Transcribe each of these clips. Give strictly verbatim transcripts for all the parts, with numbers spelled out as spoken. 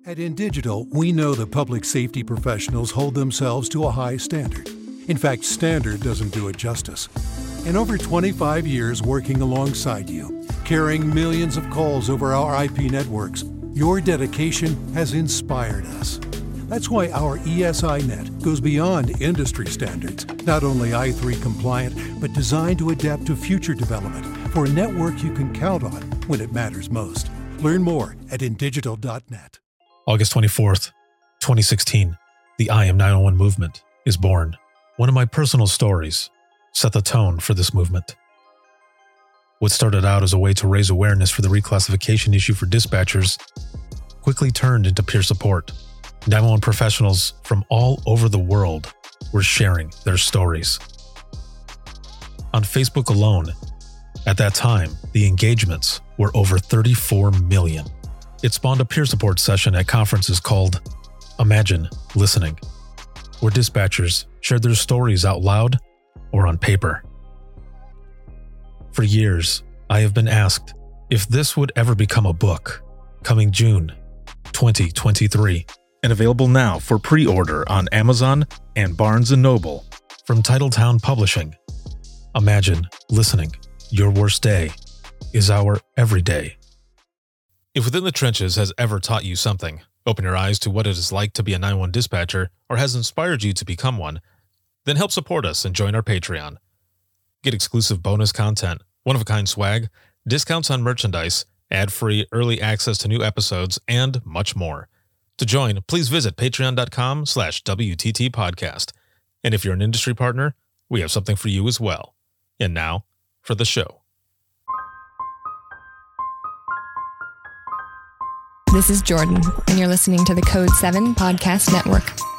At InDigital, we know that public safety professionals hold themselves to a high standard. In fact, standard doesn't do it justice. In over twenty-five years working alongside you, carrying millions of calls over our I P networks, your dedication has inspired us. That's why our E S I Net goes beyond industry standards, not only I three compliant, but designed to adapt to future development for a network you can count on when it matters most. Learn more at InDigital dot net. August twenty-fourth, twenty sixteen, the I Am nine one one movement is born. One of my personal stories set the tone for this movement. What started out as a way to raise awareness for the reclassification issue for dispatchers quickly turned into peer support. nine one one professionals from all over the world were sharing their stories. On Facebook alone, at that time, the engagements were over thirty-four million. It spawned a peer support session at conferences called Imagine Listening, where dispatchers shared their stories out loud or on paper. For years, I have been asked if this would ever become a book, coming June twenty twenty-three, and available now for pre-order on Amazon and Barnes and Noble from Titletown Publishing. Imagine Listening, Your Worst Day is Our Everyday. If Within the Trenches has ever taught you something, open your eyes to what it is like to be a nine one one dispatcher, or has inspired you to become one, then help support us and join our Patreon. Get exclusive bonus content, one-of-a-kind swag, discounts on merchandise, ad-free early access to new episodes, and much more. To join, please visit patreon.com slash WTT podcast. And if you're an industry partner, we have something for you as well. And now, for the show. This is Jordan, and you're listening to the Code seven Podcast Network.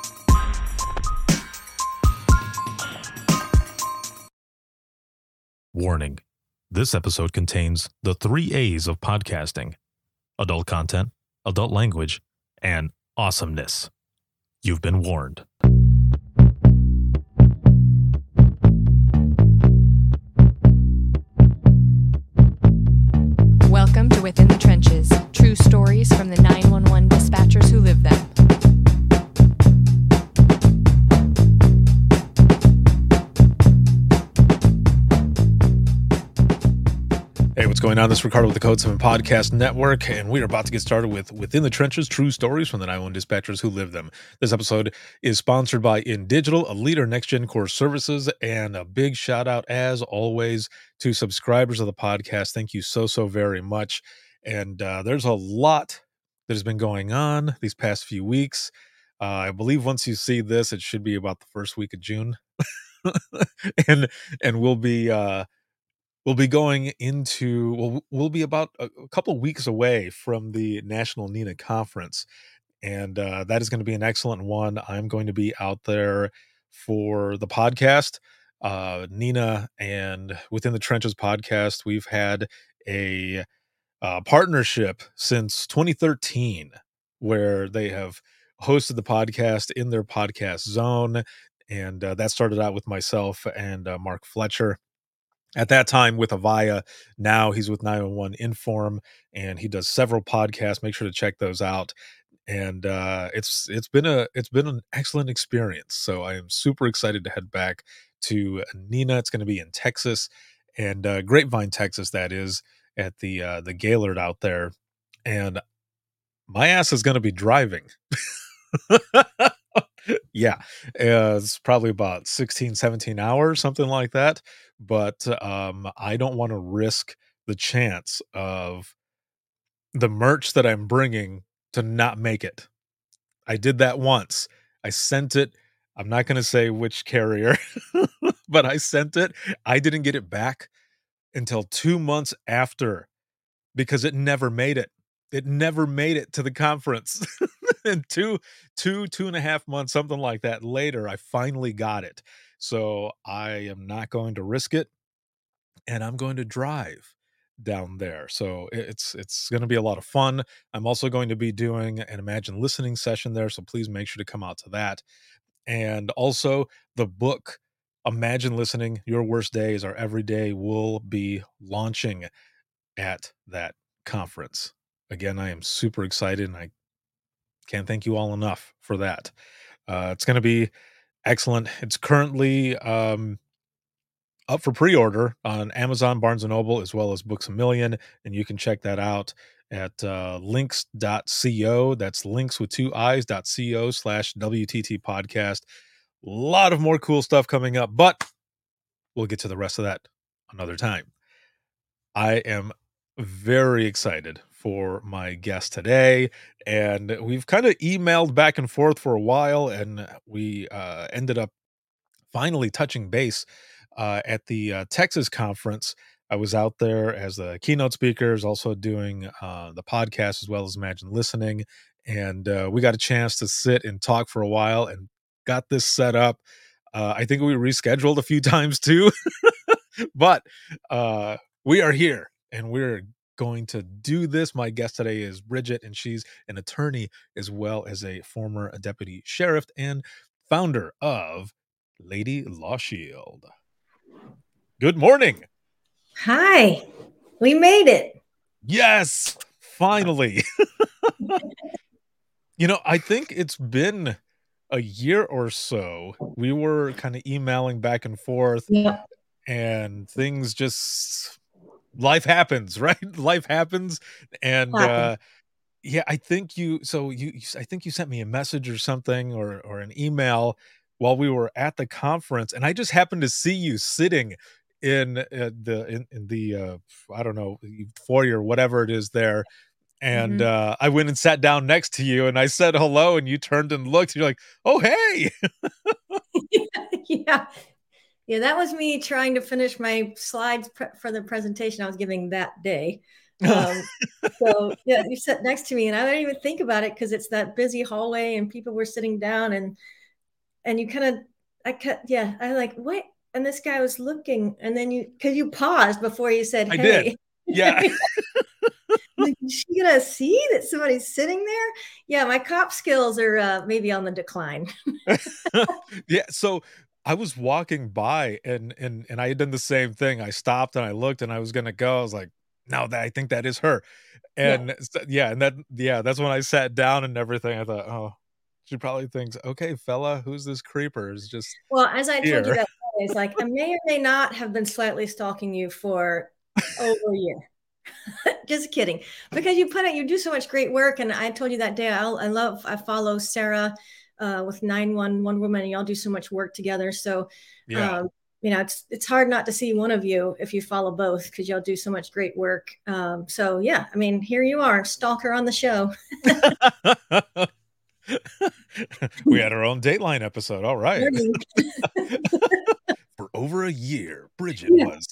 Warning. This episode contains the three A's of podcasting: adult content, adult language, and awesomeness. You've been warned. Welcome to Within the Trenches, true stories from the nine one one dispatchers who live them. Hey, what's going on? This is Ricardo with the Code seven Podcast Network, and we are about to get started with Within the Trenches, true stories from the nine one one dispatchers who live them. This episode is sponsored by InDigital, a leader in next-gen core services, and a big shout-out, as always, to subscribers of the podcast. Thank you so, so very much. And uh, there's a lot that has been going on these past few weeks. Uh, I believe once you see this, it should be about the first week of June. and and we'll be... Uh, We'll be going into, well, we'll be about a, a couple weeks away from the National NENA Conference, and uh, that is going to be an excellent one. I'm going to be out there for the podcast. Uh, NENA and Within the Trenches podcast, we've had a uh, partnership since twenty thirteen, where they have hosted the podcast in their podcast zone, and uh, that started out with myself and uh, Mark Fletcher. At that time with Avaya. Now he's with nine one one Inform, and he does several podcasts. Make sure to check those out. And uh, it's it's been a it's been an excellent experience. So I am super excited to head back to NENA. It's going to be in Texas, and uh, Grapevine, Texas. That is at the uh, the Gaylord out there, and my ass is going to be driving. Yeah, uh, it's probably about sixteen, seventeen hours, something like that. But um, I don't want to risk the chance of the merch that I'm bringing to not make it. I did that once. I sent it. I'm not going to say which carrier, but I sent it. I didn't get it back until two months after because it never made it. It never made it to the conference. And two, two, two and a half months, something like that later, I finally got it. So I am not going to risk it, and I'm going to drive down there. So it's it's going to be a lot of fun. I'm also going to be doing an Imagine Listening session there, so please make sure to come out to that. And also the book, Imagine Listening, Your Worst Day is Our Everyday, will be launching at that conference. Again, I am super excited, and I Can't thank you all enough for that. Uh, it's going to be excellent. It's currently um, up for pre-order on Amazon, Barnes and Noble, as well as Books A Million, and you can check that out at uh, links dot co. That's links with two eyes dot co slash W T T podcast. A lot of more cool stuff coming up, but we'll get to the rest of that another time. I am very excited for my guest today, and we've kind of emailed back and forth for a while, and we uh, ended up finally touching base uh, at the uh, Texas conference. I was out there as the keynote speakers, also doing uh, the podcast as well as Imagine Listening, and uh, we got a chance to sit and talk for a while and got this set up. Uh, I think we rescheduled a few times too, but uh, we are here and we're going to do this. My guest today is Bridget, and she's an attorney as well as a former deputy sheriff and founder of Lady Law Shield. Good morning. Hi, we made it. Yes, finally. You know, I think it's been a year or so. We were kind of emailing back and forth, Yeah. and things just life happens, right? Life happens. And uh yeah, I think you so you you- I think you sent me a message or something, or or an email while we were at the conference, and I just happened to see you sitting in uh, the in, in the uh I don't know, foyer, whatever it is there. And Mhm. uh I went and sat down next to you and I said hello, and you turned and looked, and you're like, "Oh, hey." Yeah. Yeah, that was me trying to finish my slides pre- for the presentation I was giving that day. Um, so yeah, you sat next to me, and I didn't even think about it because it's that busy hallway, and people were sitting down, and and you kind of, I cut, yeah, I like what, and this guy was looking, and then you, because you paused before you said, I did. "Hey." Yeah. Like, is she gonna see that somebody's sitting there? Yeah, my cop skills are uh, maybe on the decline. Yeah, so I was walking by, and and and I had done the same thing. I stopped and I looked and I was gonna go. I was like, "No, that I think that is her." Yeah. And so, yeah, and that yeah, that's when I sat down and everything. I thought, "Oh, she probably thinks, okay, fella, who's this creeper? Is just Well, as I told you here." that day, it's like I may or may not have been slightly stalking you for over a year. Just kidding, because you put it, you do so much great work, and I told you that day. I, I love, I follow Sarah uh, with nine one one Woman, and y'all do so much work together. So, Yeah. um, you know, it's it's hard not to see one of you if you follow both, because y'all do so much great work. Um, so yeah, I mean, here you are, stalker on the show. We had our own Dateline episode. All right. For over a year, Bridget Yeah. was.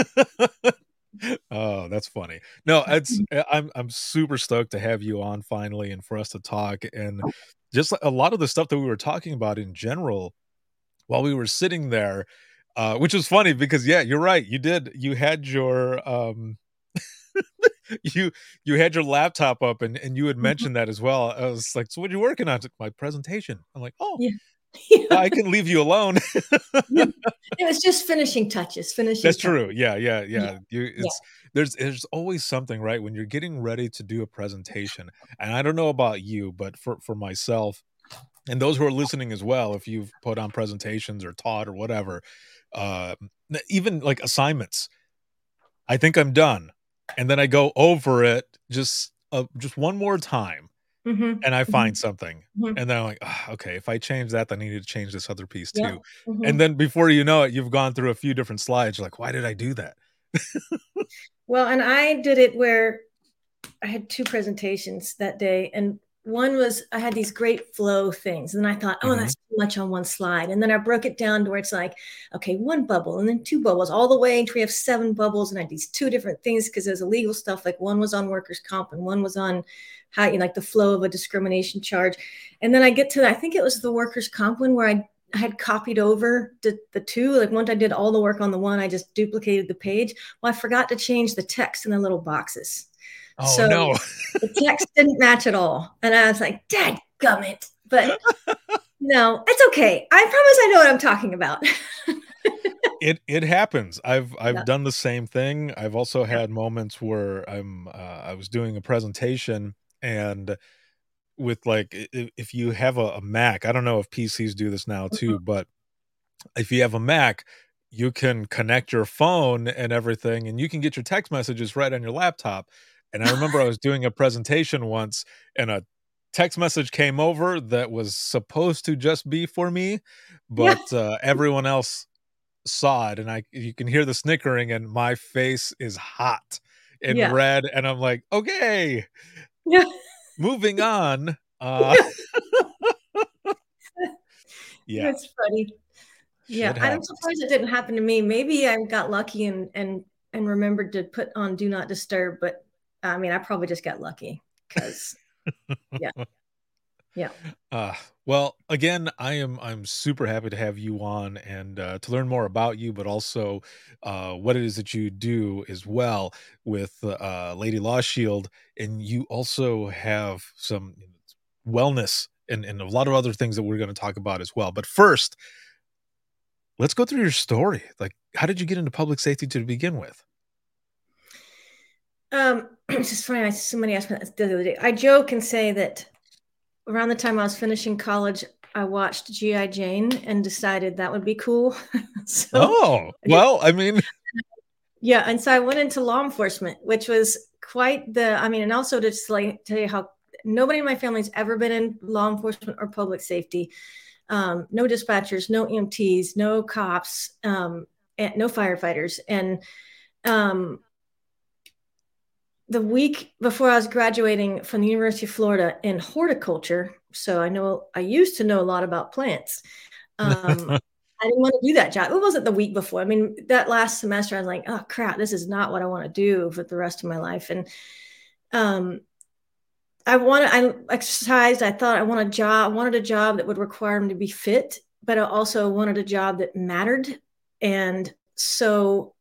Oh, that's funny. No, it's uh, I'm I'm super stoked to have you on finally, and for us to talk, and just a lot of the stuff that we were talking about in general while we were sitting there, uh, which was funny because yeah, you're right. You did. You had your um you you had your laptop up, and and you had mentioned that as well. I was like, "So what are you working on?" It's like, "My presentation." I'm like, "Oh, Yeah. I can leave you alone." Yeah. It was just finishing touches, finishing That's touches. true. Yeah, yeah, Yeah. yeah. You Yeah. it's there's there's always something, right? When you're getting ready to do a presentation. And I don't know about you, but for for myself and those who are listening as well, if you've put on presentations or taught or whatever, uh n- even like assignments. I think I'm done. And then I go over it just uh, just one more time, Mhm. and I Mhm. find something. Mhm. And then I'm like, "Ah, okay, if I change that, then I need to change this other piece Yeah. too." And Mhm. then before you know it, you've gone through a few different slides. You're like, why did I do that? Well, and I did it where I had two presentations that day, and one was I had these great flow things, and then I thought, oh, Mhm. that's too much on one slide, and then I broke it down to where it's like, okay, one bubble, and then two bubbles, all the way until we have seven bubbles, and I had these two different things because there's illegal stuff. Like one was on workers' comp, and one was on how you know, like the flow of a discrimination charge, and then I get to I think it was the workers' comp one where I. I had copied over the, the two. Like once I did all the work on the one, I just duplicated the page. Well, I forgot to change the text in the little boxes. Oh, So no. the text didn't match at all. And I was like, dadgummit. But no, it's okay. I promise I know what I'm talking about. It it happens. I've I've Yeah. done the same thing. I've also Yeah. had moments where I'm, uh, I was doing a presentation, and with like if, if you have a, a Mac, I don't know if P Cs do this now Mhm. too, but if you have a Mac, you can connect your phone and everything, and you can get your text messages right on your laptop. And I remember I was doing a presentation once, and a text message came over that was supposed to just be for me, Yeah, but uh, everyone else saw it, and I you can hear the snickering, and my face is hot and yeah, red, and I'm like, okay, yeah, moving on. Uh, yeah. yeah, That's funny. Yeah, shit I'm happens. surprised it didn't happen to me. Maybe I got lucky and and and remembered to put on do not disturb, but I mean, I probably just got lucky because yeah, yeah. Uh, well, again, I am I'm super happy to have you on and uh, to learn more about you, but also uh, what it is that you do as well with uh, Lady Law Shield, and you also have some wellness and, and a lot of other things that we're going to talk about as well. But first, let's go through your story. Like, how did you get into public safety to begin with? Um, it's just funny. I somebody asked me that the other day. I joke and say that around the time I was finishing college, I watched G I. Jane and decided that would be cool. So Oh, I did, well, I mean, yeah, and so I went into law enforcement, which was quite the. I mean, and also to just like tell you how nobody in my family's ever been in law enforcement or public safety. Um, no dispatchers, no E M Ts, no cops, um, and no firefighters, and um, the week before I was graduating from the University of Florida in horticulture, so I know I used to know a lot about plants. Um, I didn't want to do that job. It wasn't the week before. I mean, that last semester, I was like, oh crap, this is not what I want to do for the rest of my life. And um, I wanted, I exercised. I thought I wanted a job. I wanted a job that would require me to be fit, but I also wanted a job that mattered. And so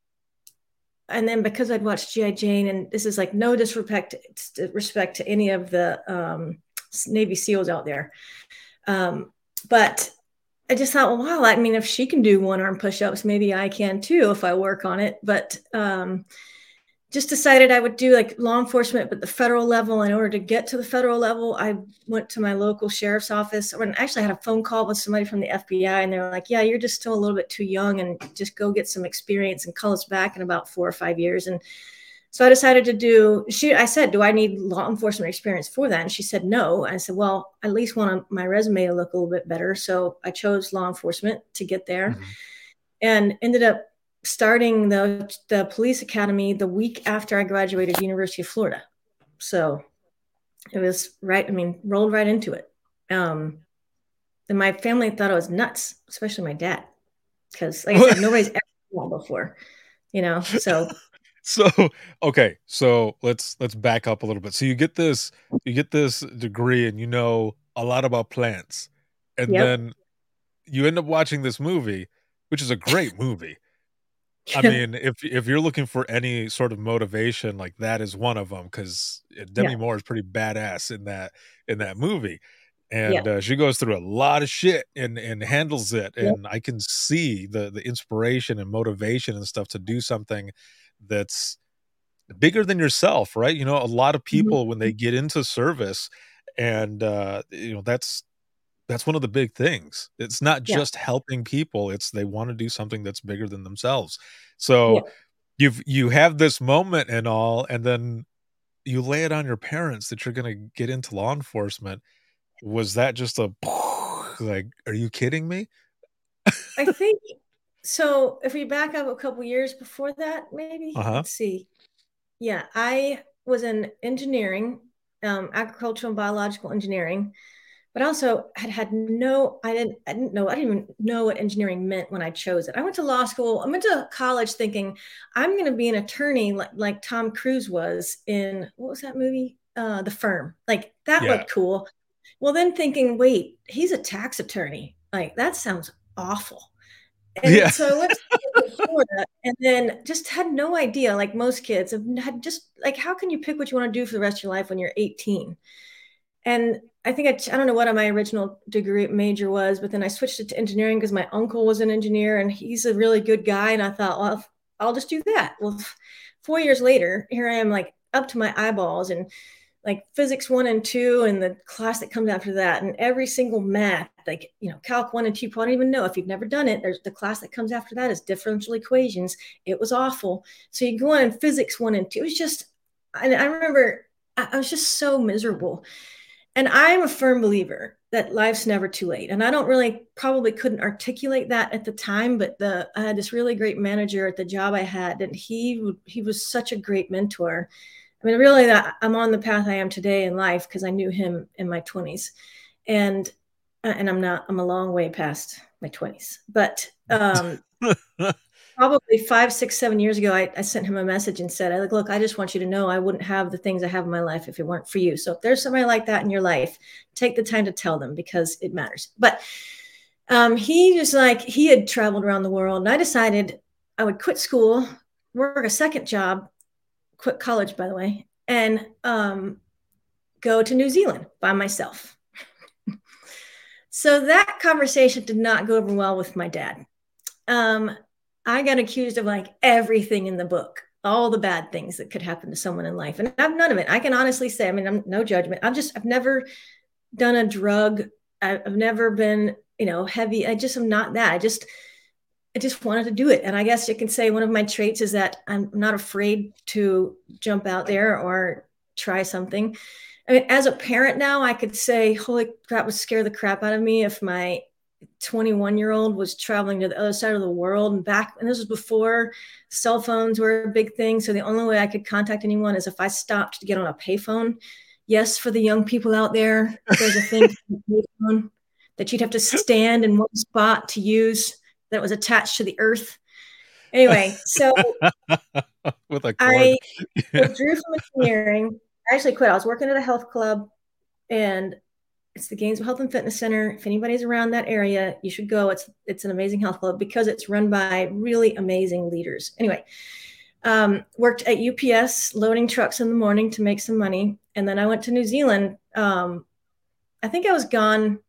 and then because I'd watched G I. Jane, and this is like no disrespect respect to any of the um, Navy SEALs out there, um, but I just thought, well, wow, I mean, if she can do one arm push ups, maybe I can too if I work on it. But um, just decided I would do like law enforcement, but the federal level. In order to get to the federal level, I went to my local sheriff's office. When actually I had a phone call with somebody from the F B I, and they were like, "Yeah, you're just still a little bit too young, and just go get some experience and call us back in about four or five years." And so I decided to do. She, I said, "Do I need law enforcement experience for that?" And she said, "No." I said, "Well, I at least want my resume to look a little bit better." So I chose law enforcement to get there, Mhm. and ended up starting the the police academy the week after I graduated University of Florida. So it was right. I mean, rolled right into it. Um, and my family thought I was nuts, especially my dad, because like I said, nobody's ever done that before, you know. So So, okay, so let's let's back up a little bit. So you get this you get this degree and you know a lot about plants. And yep. then you end up watching this movie, which is a great movie. I mean, if if you're looking for any sort of motivation, like that is one of them because Yeah. Demi Moore is pretty badass in that in that movie. Yeah. And uh, she goes through a lot of shit and and handles it. Yep. And I can see the the inspiration and motivation and stuff to do something that's bigger than yourself, right? You know, a lot of people when Mhm. they get into service and uh you know that's that's one of the big things. It's not Yeah. just helping people, it's they want to do something that's bigger than themselves. Yeah. So you've you have this moment and all, and then you lay it on your parents that you're going to get into law enforcement. Was that just a like, are you kidding me? I think so. If we back up a couple years before that, maybe Uh-huh. let's see. Yeah, I was in engineering, um, agricultural and biological engineering, but also had had no, I didn't, I didn't know, I didn't even know what engineering meant when I chose it. I went to law school, I went to college thinking I'm going to be an attorney like, like Tom Cruise was in, what was that movie? Uh, The Firm. Like that Yeah. looked cool. Well, then thinking, wait, he's a tax attorney. Like that sounds awful. Yeah. And so I went to Florida and then just had no idea, like most kids have had just like, how can you pick what you want to do for the rest of your life when you're eighteen? And I think I, I don't know what my original degree major was, but then I switched it to engineering because my uncle was an engineer and he's a really good guy. And I thought, well, I'll just do that. Well, four years later, here I am like up to my eyeballs and like physics one and two and the class that comes after that, and every single math, like, you know, calc one and two, you probably don't even know if you've never done it. There's the class that comes after that is differential equations. It was awful. So you go on in physics one and two. It was just, I, I remember I, I was just so miserable. And I'm a firm believer that life's never too late. And I don't really probably couldn't articulate that at the time, but the I had this really great manager at the job I had, and he he was such a great mentor. I mean, really, that I'm on the path I am today in life because I knew him in my twenties, and and I'm not. I'm a long way past my twenties, but um, probably five, six, seven years ago, I, I sent him a message and said, "I like, look, I just want you to know I wouldn't have the things I have in my life if it weren't for you. So if there's somebody like that in your life, take the time to tell them because it matters." But um, he was like, he had traveled around the world, and I decided I would quit school, work a second job, quit college, by the way, and um, go to New Zealand by myself. So that conversation did not go over well with my dad. Um, I got accused of like everything in the book, all the bad things that could happen to someone in life. And I've none of it. I can honestly say, I mean, I'm no judgment. I've just, I've never done a drug. I've never been, you know, heavy. I just am not that. I just, I just wanted to do it. And I guess you can say one of my traits is that I'm not afraid to jump out there or try something. I mean, as a parent now, I could say, holy crap, would scare the crap out of me if my twenty-one year old was traveling to the other side of the world and back. And this was before cell phones were a big thing. So the only way I could contact anyone is if I stopped to get on a payphone. Yes, for the young people out there, there's a thing that you'd have to stand in one spot to use that was attached to the earth. Anyway, so with a cord. I withdrew from engineering. I actually quit. I was working at a health club, and it's the Gainesville Health and Fitness Center. If anybody's around that area, you should go. It's it's an amazing health club because it's run by really amazing leaders. Anyway, um, worked at U P S loading trucks in the morning to make some money, and then I went to New Zealand. Um, I think I was gone.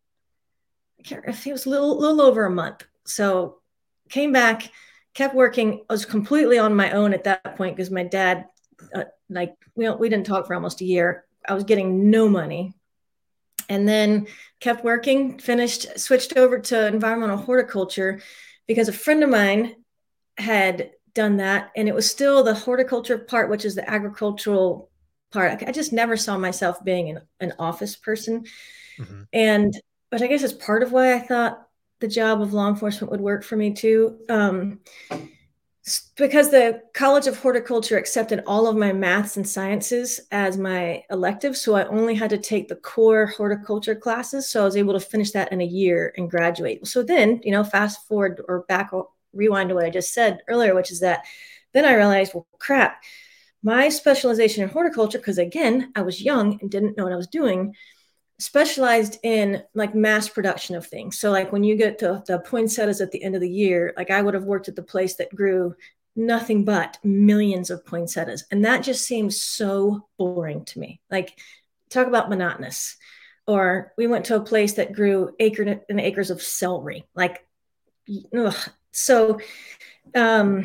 I can't. I think it was a little little over a month. So came back, kept working. I was completely on my own at that point because my dad, uh, like, we don't, we didn't talk for almost a year. I was getting no money. And then kept working, finished, switched over to environmental horticulture because a friend of mine had done that. And it was still the horticulture part, which is the agricultural part. I just never saw myself being an, an office person. Mm-hmm. And, but I guess it's part of why I thought the job of law enforcement would work for me too. Um, because the College of Horticulture accepted all of my maths and sciences as my elective. So I only had to take the core horticulture classes. So I was able to finish that in a year and graduate. So then, you know, fast forward or back, rewind to what I just said earlier, which is that then I realized, well, crap, my specialization in horticulture, because again, I was young and didn't know what I was doing, specialized in like mass production of things. So like when you get to the poinsettias at the end of the year, like I would have worked at the place that grew nothing but millions of poinsettias. And that just seems so boring to me. Like, talk about monotonous. Or we went to a place that grew acre and acres of celery. Like, ugh. So um,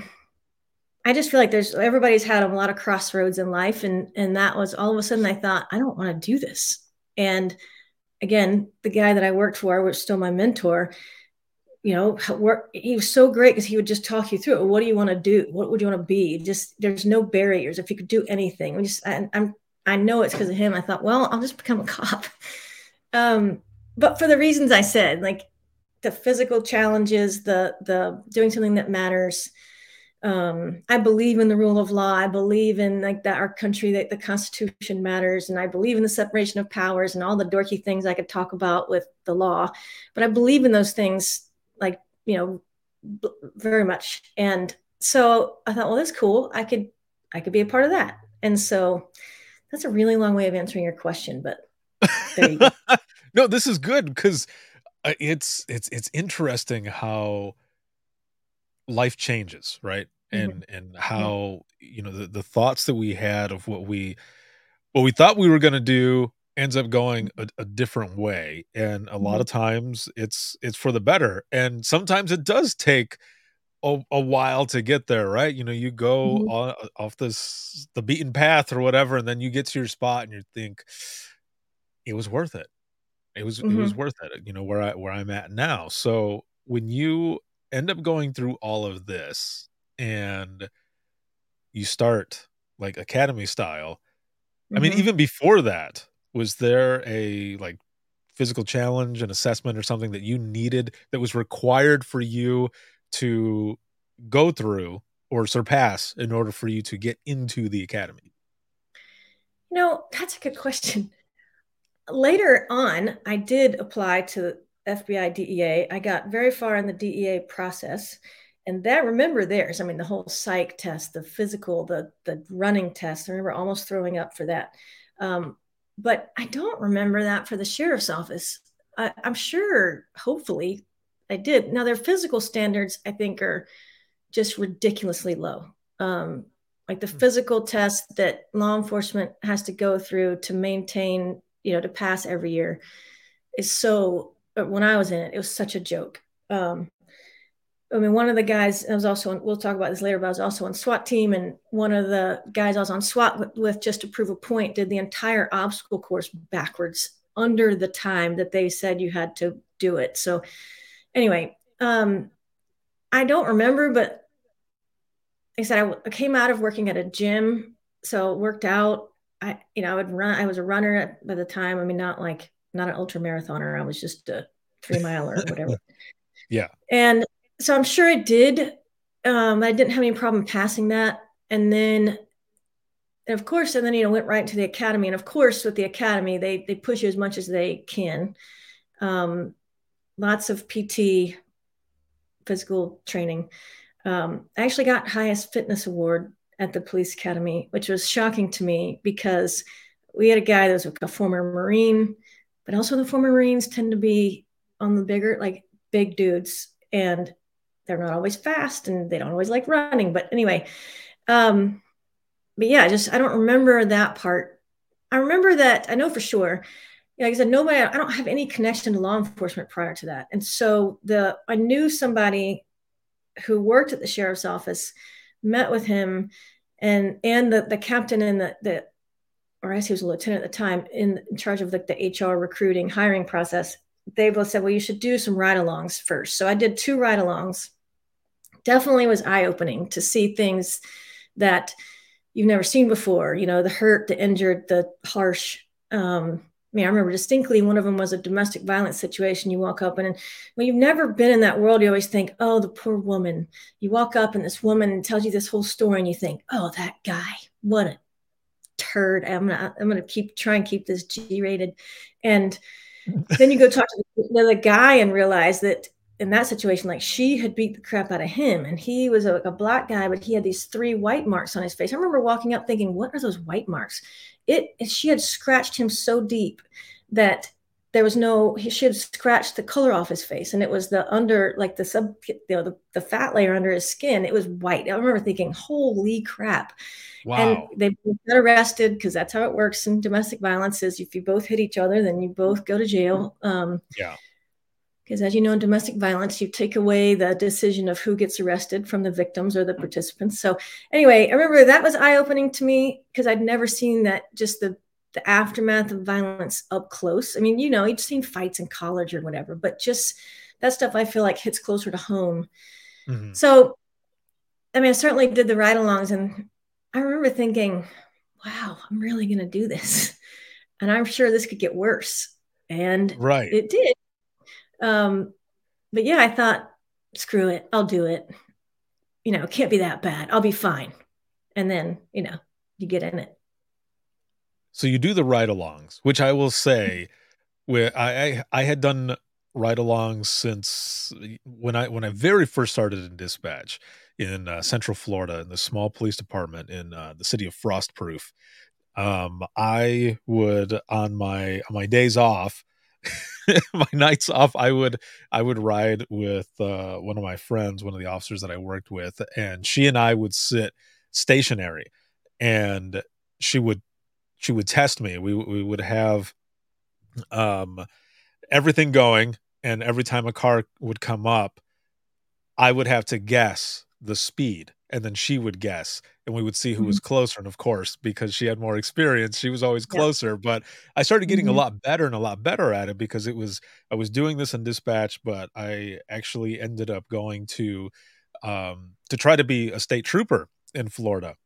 I just feel like there's, everybody's had a lot of crossroads in life. And, and that was all of a sudden I thought, I don't want to do this. And again, the guy that I worked for was still my mentor. You know, work, he was so great because he would just talk you through it. What do you want to do? What would you want to be? Just, there's no barriers. If you could do anything, we just, I, I'm, I know it's because of him. I thought, well, I'll just become a cop. Um, but for the reasons I said, like the physical challenges, the, the doing something that matters. Um, I believe in the rule of law. I believe in like that our country, that the Constitution matters. And I believe in the separation of powers and all the dorky things I could talk about with the law. But I believe in those things, like, you know, b- very much. And so I thought, well, that's cool. I could, I could be a part of that. And so that's a really long way of answering your question, but there you go. No, this is good because it's, it's, it's interesting how life changes, right? And, mm-hmm. and how, you know, the, the thoughts that we had of what we, what we thought we were going to do ends up going a, a different way. And a mm-hmm. lot of times it's, it's for the better. And sometimes it does take a, a while to get there, right? You know, you go Mhm. on, off this the beaten path or whatever, and then you get to your spot and you think it was worth it. It was it was Mhm. worth it, you know, where I where I'm at now. So when you end up going through all of this and you start like academy style, I mean, Mhm. even before that, was there a like physical challenge, an assessment or something that you needed that was required for you to go through or surpass in order for you to get into the academy? You know, that's a good question. Later on, I did apply to F B I D E A. I got very far in the D E A process. And that, remember theirs, I mean, the whole psych test, the physical, the the running test. I remember almost throwing up for that. Um, but I don't remember that for the sheriff's office. I, I'm sure, hopefully, I did. Now, their physical standards, I think, are just ridiculously low. Um, like the Hmm. physical test that law enforcement has to go through to maintain, you know, to pass every year is so. When I was in it, it was such a joke. Um, I mean, one of the guys, I was also on, we'll talk about this later, but I was also on SWAT team. And one of the guys I was on SWAT with, with just to prove a point, did the entire obstacle course backwards under the time that they said you had to do it. So anyway, um, I don't remember, but like I said, I came out of working at a gym, so worked out. I, you know, I would run. I was a runner by the time. I mean, not like not an ultra marathoner. I was just a three miler or whatever. Yeah. And so I'm sure I did. Um, I didn't have any problem passing that. And then, and of course, and then you know went right to the academy. And of course, with the academy, they they push you as much as they can. Um, Lots of P T, physical training. Um, I actually got highest fitness award at the police academy, which was shocking to me because we had a guy that was a former Marine, but also the former Marines tend to be on the bigger, like big dudes, and they're not always fast and they don't always like running. But anyway, um, but yeah, just I don't remember that part. I remember that I know for sure. Yeah, like I said, nobody. I don't have any connection to law enforcement prior to that, and so the I knew somebody who worked at the sheriff's office, met with him, and and the the captain and the the or I guess he was a lieutenant at the time in, in charge of like the H R recruiting hiring process. They both said, well, you should do some ride-alongs first. So I did two ride-alongs. Definitely was eye-opening to see things that you've never seen before. You know, the hurt, the injured, the harsh. Um, I mean, I remember distinctly one of them was a domestic violence situation. You walk up and, and when you've never been in that world, you always think, oh, the poor woman. You walk up and this woman tells you this whole story and you think, oh, that guy, what a turd. I'm gonna I'm gonna keep try and keep this G rated. And then you go talk to the, the guy and realize that in that situation, like she had beat the crap out of him, and he was a, a black guy, but he had these three white marks on his face. I remember walking up thinking, "What are those white marks?" It she had scratched him so deep that there was no. She had scratched the color off his face, and it was the under, like the sub, you know, the, the fat layer under his skin. It was white. I remember thinking, "Holy crap!" And Wow. they got arrested because that's how it works in domestic violence. Is if you both hit each other, then you both go to jail. Um, Yeah. because as you know, in domestic violence, you take away the decision of who gets arrested from the victims or the participants. So anyway, I remember that was eye-opening to me because I'd never seen that, just the the aftermath of violence up close. I mean, you know, you'd seen fights in college or whatever, but just that stuff I feel like hits closer to home. Hmm. So, I mean, I certainly did the ride-alongs, and I remember thinking, wow, I'm really going to do this. And I'm sure this could get worse. And Right. it did. Um, but yeah, I thought, screw it, I'll do it. You know, it can't be that bad. I'll be fine. And then, you know, you get in it. So you do the ride-alongs, which I will say, where I I, I had done ride-alongs since when I when I very first started in dispatch in uh, Central Florida in the small police department in uh, the city of Frostproof. Um, I would on my on my days off, my nights off, I would I would ride with uh, one of my friends, one of the officers that I worked with, and she and I would sit stationary, and she would she would test me. We we would have um everything going, and every time a car would come up, I would have to guess the speed, and then she would guess, and we would see who Mhm. was closer. And of course, because she had more experience, she was always Yeah. closer. But I started getting a Mhm. lot better and a lot better at it because it was I was doing this in dispatch, but I actually ended up going to um, to try to be a state trooper in Florida.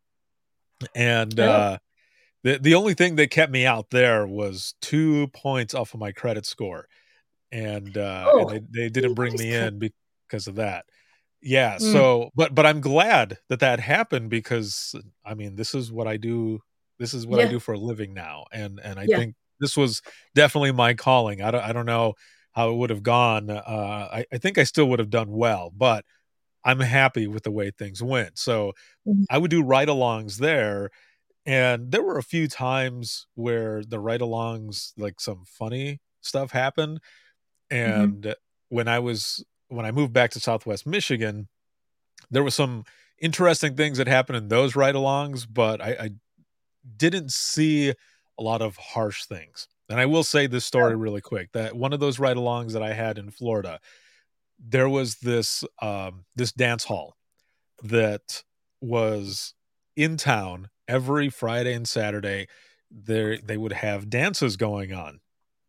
And Oh. uh, the the only thing that kept me out there was two points off of my credit score, and uh, and Oh, they they didn't bring nobody's me cut. in because of that. Yeah, Mm. so but but I'm glad that that happened because, I mean, this is what I do this is what I Yeah. do for a living now, and and I Yeah. think this was definitely my calling. I don't I don't know how it would have gone. Uh, I I think I still would have done well, but I'm happy with the way things went. So Mhm. I would do ride-alongs there, and there were a few times where the ride-alongs, like, some funny stuff happened, Mhm. and when I was when I moved back to Southwest Michigan, there was some interesting things that happened in those ride-alongs, but I I didn't see a lot of harsh things. And I will say this story Oh. really quick, that one of those ride-alongs that I had in Florida, there was this, um, this dance hall that was in town every Friday and Saturday. There they would have dances going on.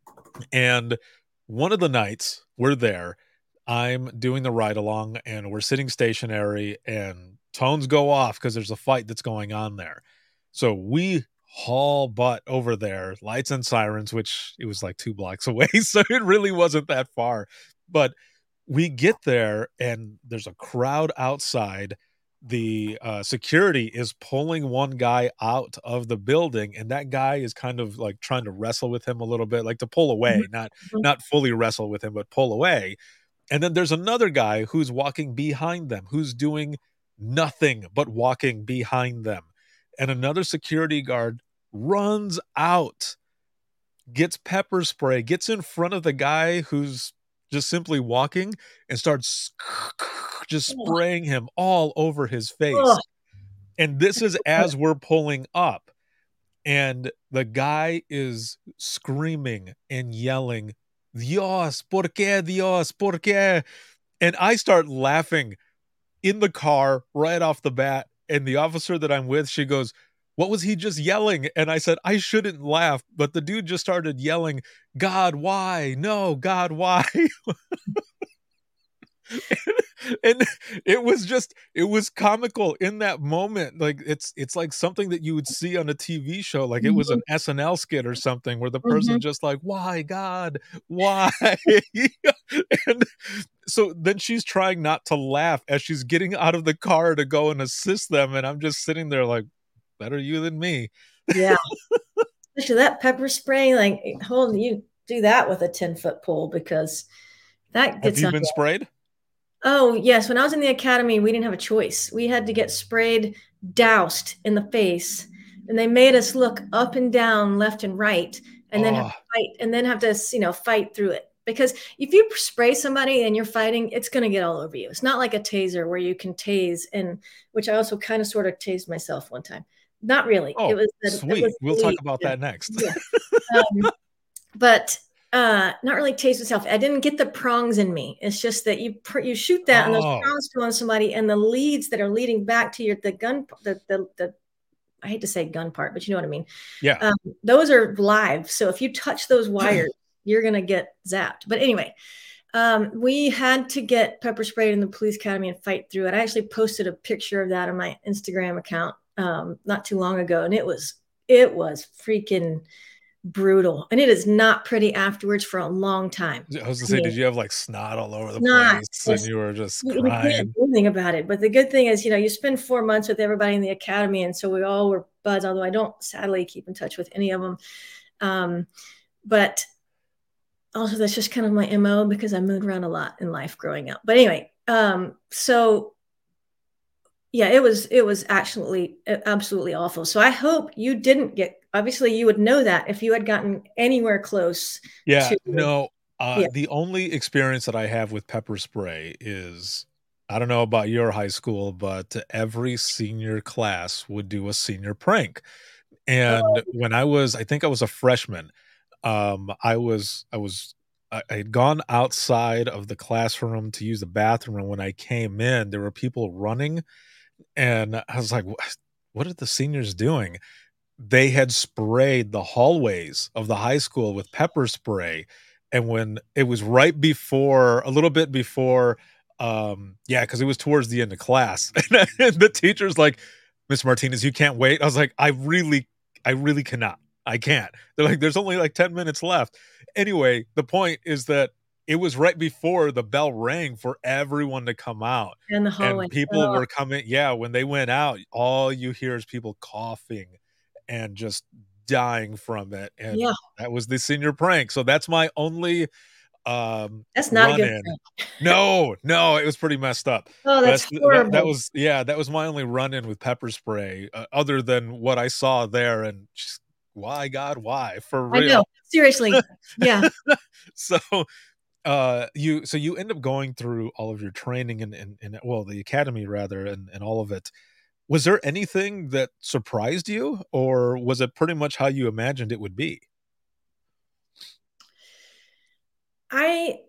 And one of the nights we're there, I'm doing the ride along and we're sitting stationary and tones go off because there's a fight that's going on there. So we haul butt over there, lights and sirens, which it was like two blocks away. So it really wasn't that far. But we get there and there's a crowd outside. The uh, security is pulling one guy out of the building, and that guy is kind of like trying to wrestle with him a little bit, like to pull Mhm. away, not Mhm. not fully wrestle with him, but pull away. And then there's another guy who's walking behind them, who's doing nothing but walking behind them. And another security guard runs out, gets pepper spray, gets in front of the guy who's just simply walking and starts just Oh. spraying him all over his Oh. face. And this is as we're pulling up, and the guy is screaming and yelling, Dios, por qué, Dios, por qué? And I start laughing in the car right off the bat. And the officer that I'm with, she goes, what was he just yelling? And I said, I shouldn't laugh. But the dude just started yelling, God, why? No, God, why? and it was just it was comical in that moment. Like it's it's like something that you would see on a T V show, like it was Mhm. an S N L skit or something where the Mhm. person's just like, why, God, why? And so then she's trying not to laugh as she's getting out of the car to go and assist them, and I'm just sitting there like, better you than me. Yeah. Especially that pepper spray, like, hold you do that with a ten-foot pole because that Have gets you under. been sprayed? Oh, yes, when I was in the academy, we didn't have a choice. We had to get sprayed, doused in the face, and they made us look up and down, left and right, and then have Oh, to fight and then have to, you know, fight through it. Because if you spray somebody and you're fighting, it's gonna get all over you. It's not like a taser where you can tase, and which I also kind of sort of tased myself one time. Not really. It oh, was the it sweet. was We'll the talk lead. about Yeah. that next. Yeah. Um, but uh, not really taste myself. I didn't get the prongs in me. It's just that you pr- you shoot that and those Oh, prongs go on somebody, and the leads that are leading back to your the gun the the, the I hate to say gun part, but you know what I mean. yeah. Um, those are live, so if you touch those wires, you're gonna get zapped. But anyway, um, we had to get pepper sprayed in the police academy and fight through it. I actually posted a picture of that on my Instagram account um, not too long ago, and it was it was freaking brutal, and it is not pretty afterwards for a long time. I was gonna I say, mean, did you have like snot all over the not place and just you were just we we can't crying? do anything about it. But the good thing is, you know, you spend four months with everybody in the academy, and so we all were buds. Although I don't sadly keep in touch with any of them, um, but also that's just kind of my M O because I moved around a lot in life growing up. But anyway, um, so yeah, it was it was actually absolutely awful. So I hope you didn't get. Obviously, you would know that if you had gotten anywhere close Yeah, to. no, uh, Yeah. the only experience that I have with pepper spray is, I don't know about your high school, but every senior class would do a senior prank. And Oh, when I was I think I was a freshman, um, I was I was I had gone outside of the classroom to use the bathroom, and when I came in, there were people running, and I was like, "What what are the seniors doing?" They had sprayed the hallways of the high school with pepper spray, and when it was right before a little bit before, um yeah, because it was towards the end of class, and the teacher's like, "Miss Martinez, you can't wait." I was like, "I really I really cannot. I can't." They're like, "There's only, like, ten minutes left." Anyway, the point is that it was right before the bell rang for everyone to come out, In the hallway. and people Oh, were coming yeah, when they went out, all you hear is people coughing and just dying from it, and yeah, that was the senior prank, so that's my only, um, that's not a good run-in. thing. No, no, it was pretty messed up. Oh, That's that's that that horrible. was yeah, that was my only run-in with pepper spray, uh, other than what I saw there, and just why, God, why? For I know. real. Seriously. Yeah. So, uh, you so you end up going through all of your training and and and well, the academy rather, and and all of it. Was there anything that surprised you, or was it pretty much how you imagined it would be? I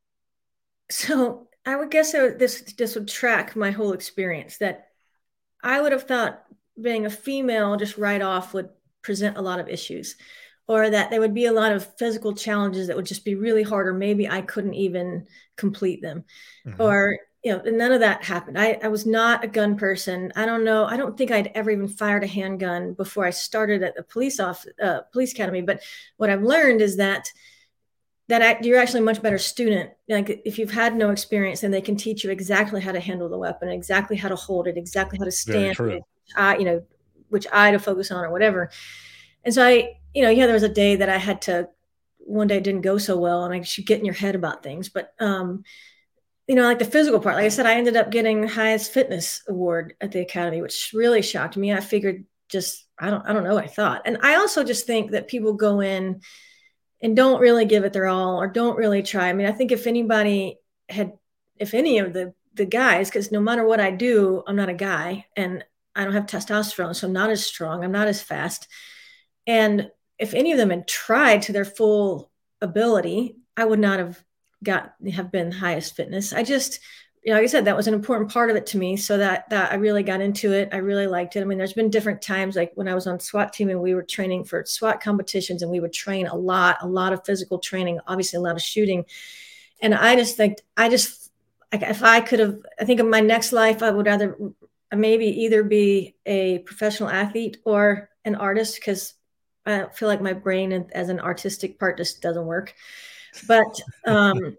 so I would guess I would, this this would track my whole experience that I would have thought being a female just right off would present a lot of issues, or that there would be a lot of physical challenges that would just be really hard, or maybe I couldn't even complete them. Mhm. Or, you know, none of that happened. I, I was not a gun person. I don't know. I don't think I'd ever even fired a handgun before I started at the police off uh, police academy. But what I've learned is that that I, you're actually a much better student. Like if you've had no experience, then they can teach you exactly how to handle the weapon, exactly how to hold it, exactly how to Very stand it, true. uh, you know, which eye to focus on or whatever. And so I, you know, yeah, there was a day that I had to, one day it didn't go so well and I should get in your head about things. But, um, you know, like the physical part, like I said, I ended up getting highest fitness award at the academy, which really shocked me. I figured just, I don't, I don't know what I thought. And I also just think that people go in and don't really give it their all or don't really try. I mean, I think if anybody had, if any of the, the guys, because no matter what I do, I'm not a guy and I don't have testosterone. So I'm not as strong. I'm not as fast. And if any of them had tried to their full ability, I would not have got have been highest fitness. I just, you know, like I said, that was an important part of it to me. So that that I really got into it. I really liked it. I mean, there's been different times, like when I was on SWAT team and we were training for SWAT competitions, and we would train a lot, a lot of physical training, obviously a lot of shooting. And I just think, I just, like, if I could have, I think in my next life, I would rather maybe either be a professional athlete or an artist, because I feel like my brain as an artistic part just doesn't work. But um,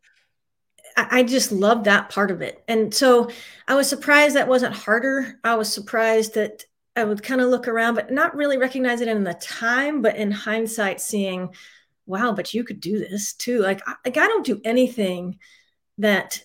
I just love that part of it. And so I was surprised that wasn't harder. I was surprised that I would kind of look around, but not really recognize it in the time, but in hindsight, seeing, wow, but you could do this too. Like, I, like I don't do anything that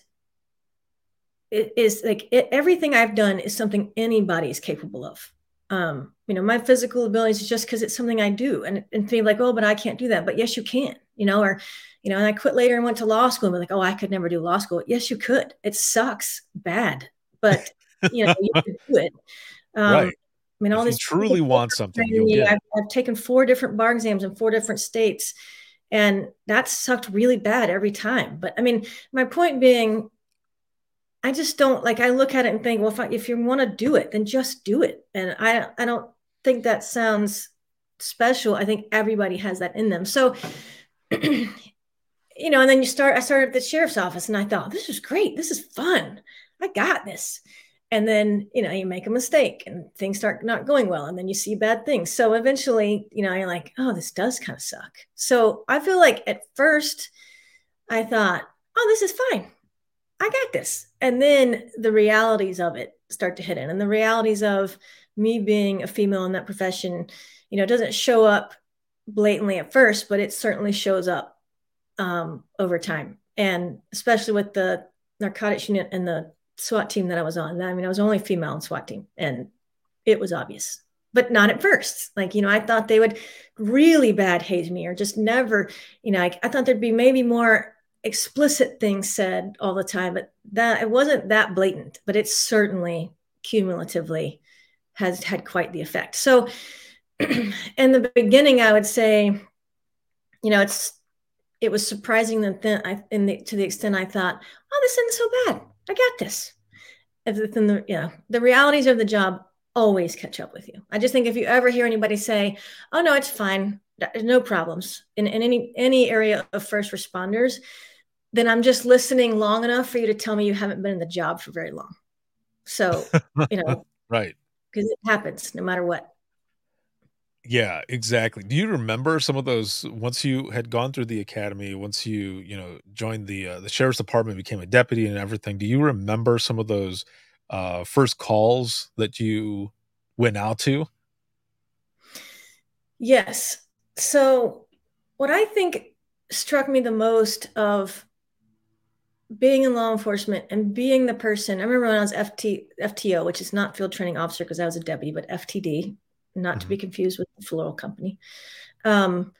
it is like it, everything I've done is something anybody is capable of. Um, you know, my physical abilities is just because it's something I do, and and feel like, oh, but I can't do that. But yes, you can. You know, or you know, and I quit later and went to law school, and be like, oh, I could never do law school. Yes, you could. It sucks bad, but you know, you could do it. Um, Right. I mean, all If you these people truly want something, training you'll me. get I've, it. I've taken four different bar exams in four different states, and that sucked really bad every time. But I mean, my point being, I just don't like, I look at it and think, well, if, I, if you want to do it, then just do it. And I, I don't think that sounds special. I think everybody has that in them. So, you know, and then you start, I started at the sheriff's office and I thought, this is great. This is fun. I got this. And then, you know, you make a mistake and things start not going well. And then you see bad things. So eventually, you know, you're like, oh, this does kind of suck. So I feel like at first I thought, oh, this is fine. I got this. And then the realities of it start to hit in. And the realities of me being a female in that profession, you know, it doesn't show up blatantly at first, but it certainly shows up um, over time. And especially with the narcotics unit and the SWAT team that I was on. I mean, I was only female in SWAT team, and it was obvious, but not at first. Like, you know, I thought they would really bad haze me or just never, you know, like, I thought there'd be maybe more explicit things said all the time, but that it wasn't that blatant, but it certainly cumulatively has had quite the effect. So in the beginning, I would say, you know, it's it was surprising that then I, in the, to the extent I thought, oh, this isn't so bad. I got this. And then the, you know, the realities of the job always catch up with you. I just think if you ever hear anybody say, oh, no, it's fine, there's no problems in, in any, any area of first responders, then I'm just listening long enough for you to tell me you haven't been in the job for very long. So, you know, right. Because it happens no matter what. Yeah, exactly. Do you remember some of those once you had gone through the academy, once you, you know, joined the uh, the sheriff's department, became a deputy and everything? Do you remember some of those uh, first calls that you went out to? Yes. So what I think struck me the most of being in law enforcement and being the person, I remember when I was F T, F T O, which is not field training officer because I was a deputy, but F T D, not mm-hmm. to be confused with the floral company. Um,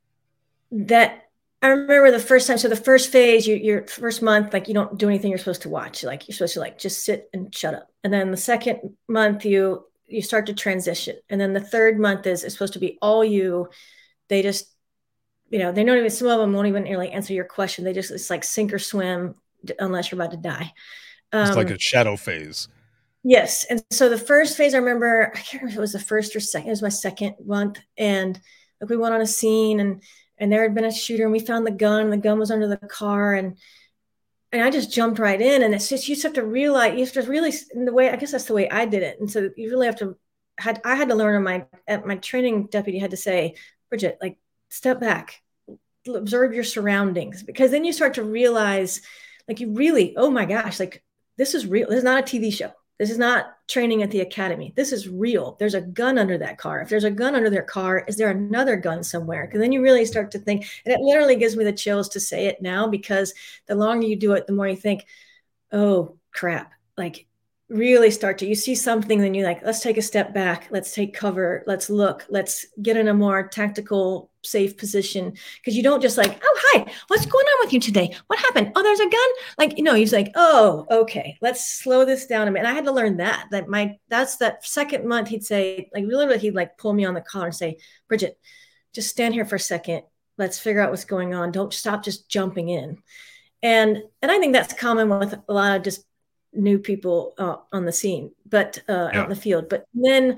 that I remember the first time. So the first phase, you, your first month, like you don't do anything you're supposed to watch. Like you're supposed to like just sit and shut up. And then the second month, you you start to transition. And then the third month is, is supposed to be all you. They just, you know, they don't even, some of them won't even really answer your question. They just, it's like sink or swim unless you're about to die. Um, it's like a shadow phase. Yes. And so the first phase, I remember, I can't remember if it was the first or second, it was my second month. And like we went on a scene and, and there had been a shooter and we found the gun, and the gun was under the car. And, and I just jumped right in. And it's just, you just have to realize, you have to really, in the way, I guess that's the way I did it. And so you really have to, had, I had to learn on my, at my training deputy had to say, Bridget, like step back, observe your surroundings, because then you start to realize like you really, oh my gosh, like this is real. This is not a T V show. This is not training at the academy. This is real. There's a gun under that car. If there's a gun under their car, is there another gun somewhere? Because then you really start to think, and it literally gives me the chills to say it now, because the longer you do it, the more you think, oh crap, like really start to, you see something, then you're like, let's take a step back. Let's take cover. Let's look, let's get in a more tactical, safe position. Because you don't just like, oh, hi, what's going on with you today? What happened? Oh, there's a gun. Like, you know, he's like, oh, okay, let's slow this down a minute. And I had to learn that, that my, that's that second month, he'd say, like, literally, he'd like pull me on the collar and say, Bridget, just stand here for a second. Let's figure out what's going on. Don't stop just jumping in. And, and I think that's common with a lot of just new people uh, on the scene, but uh, yeah. out in the field. But then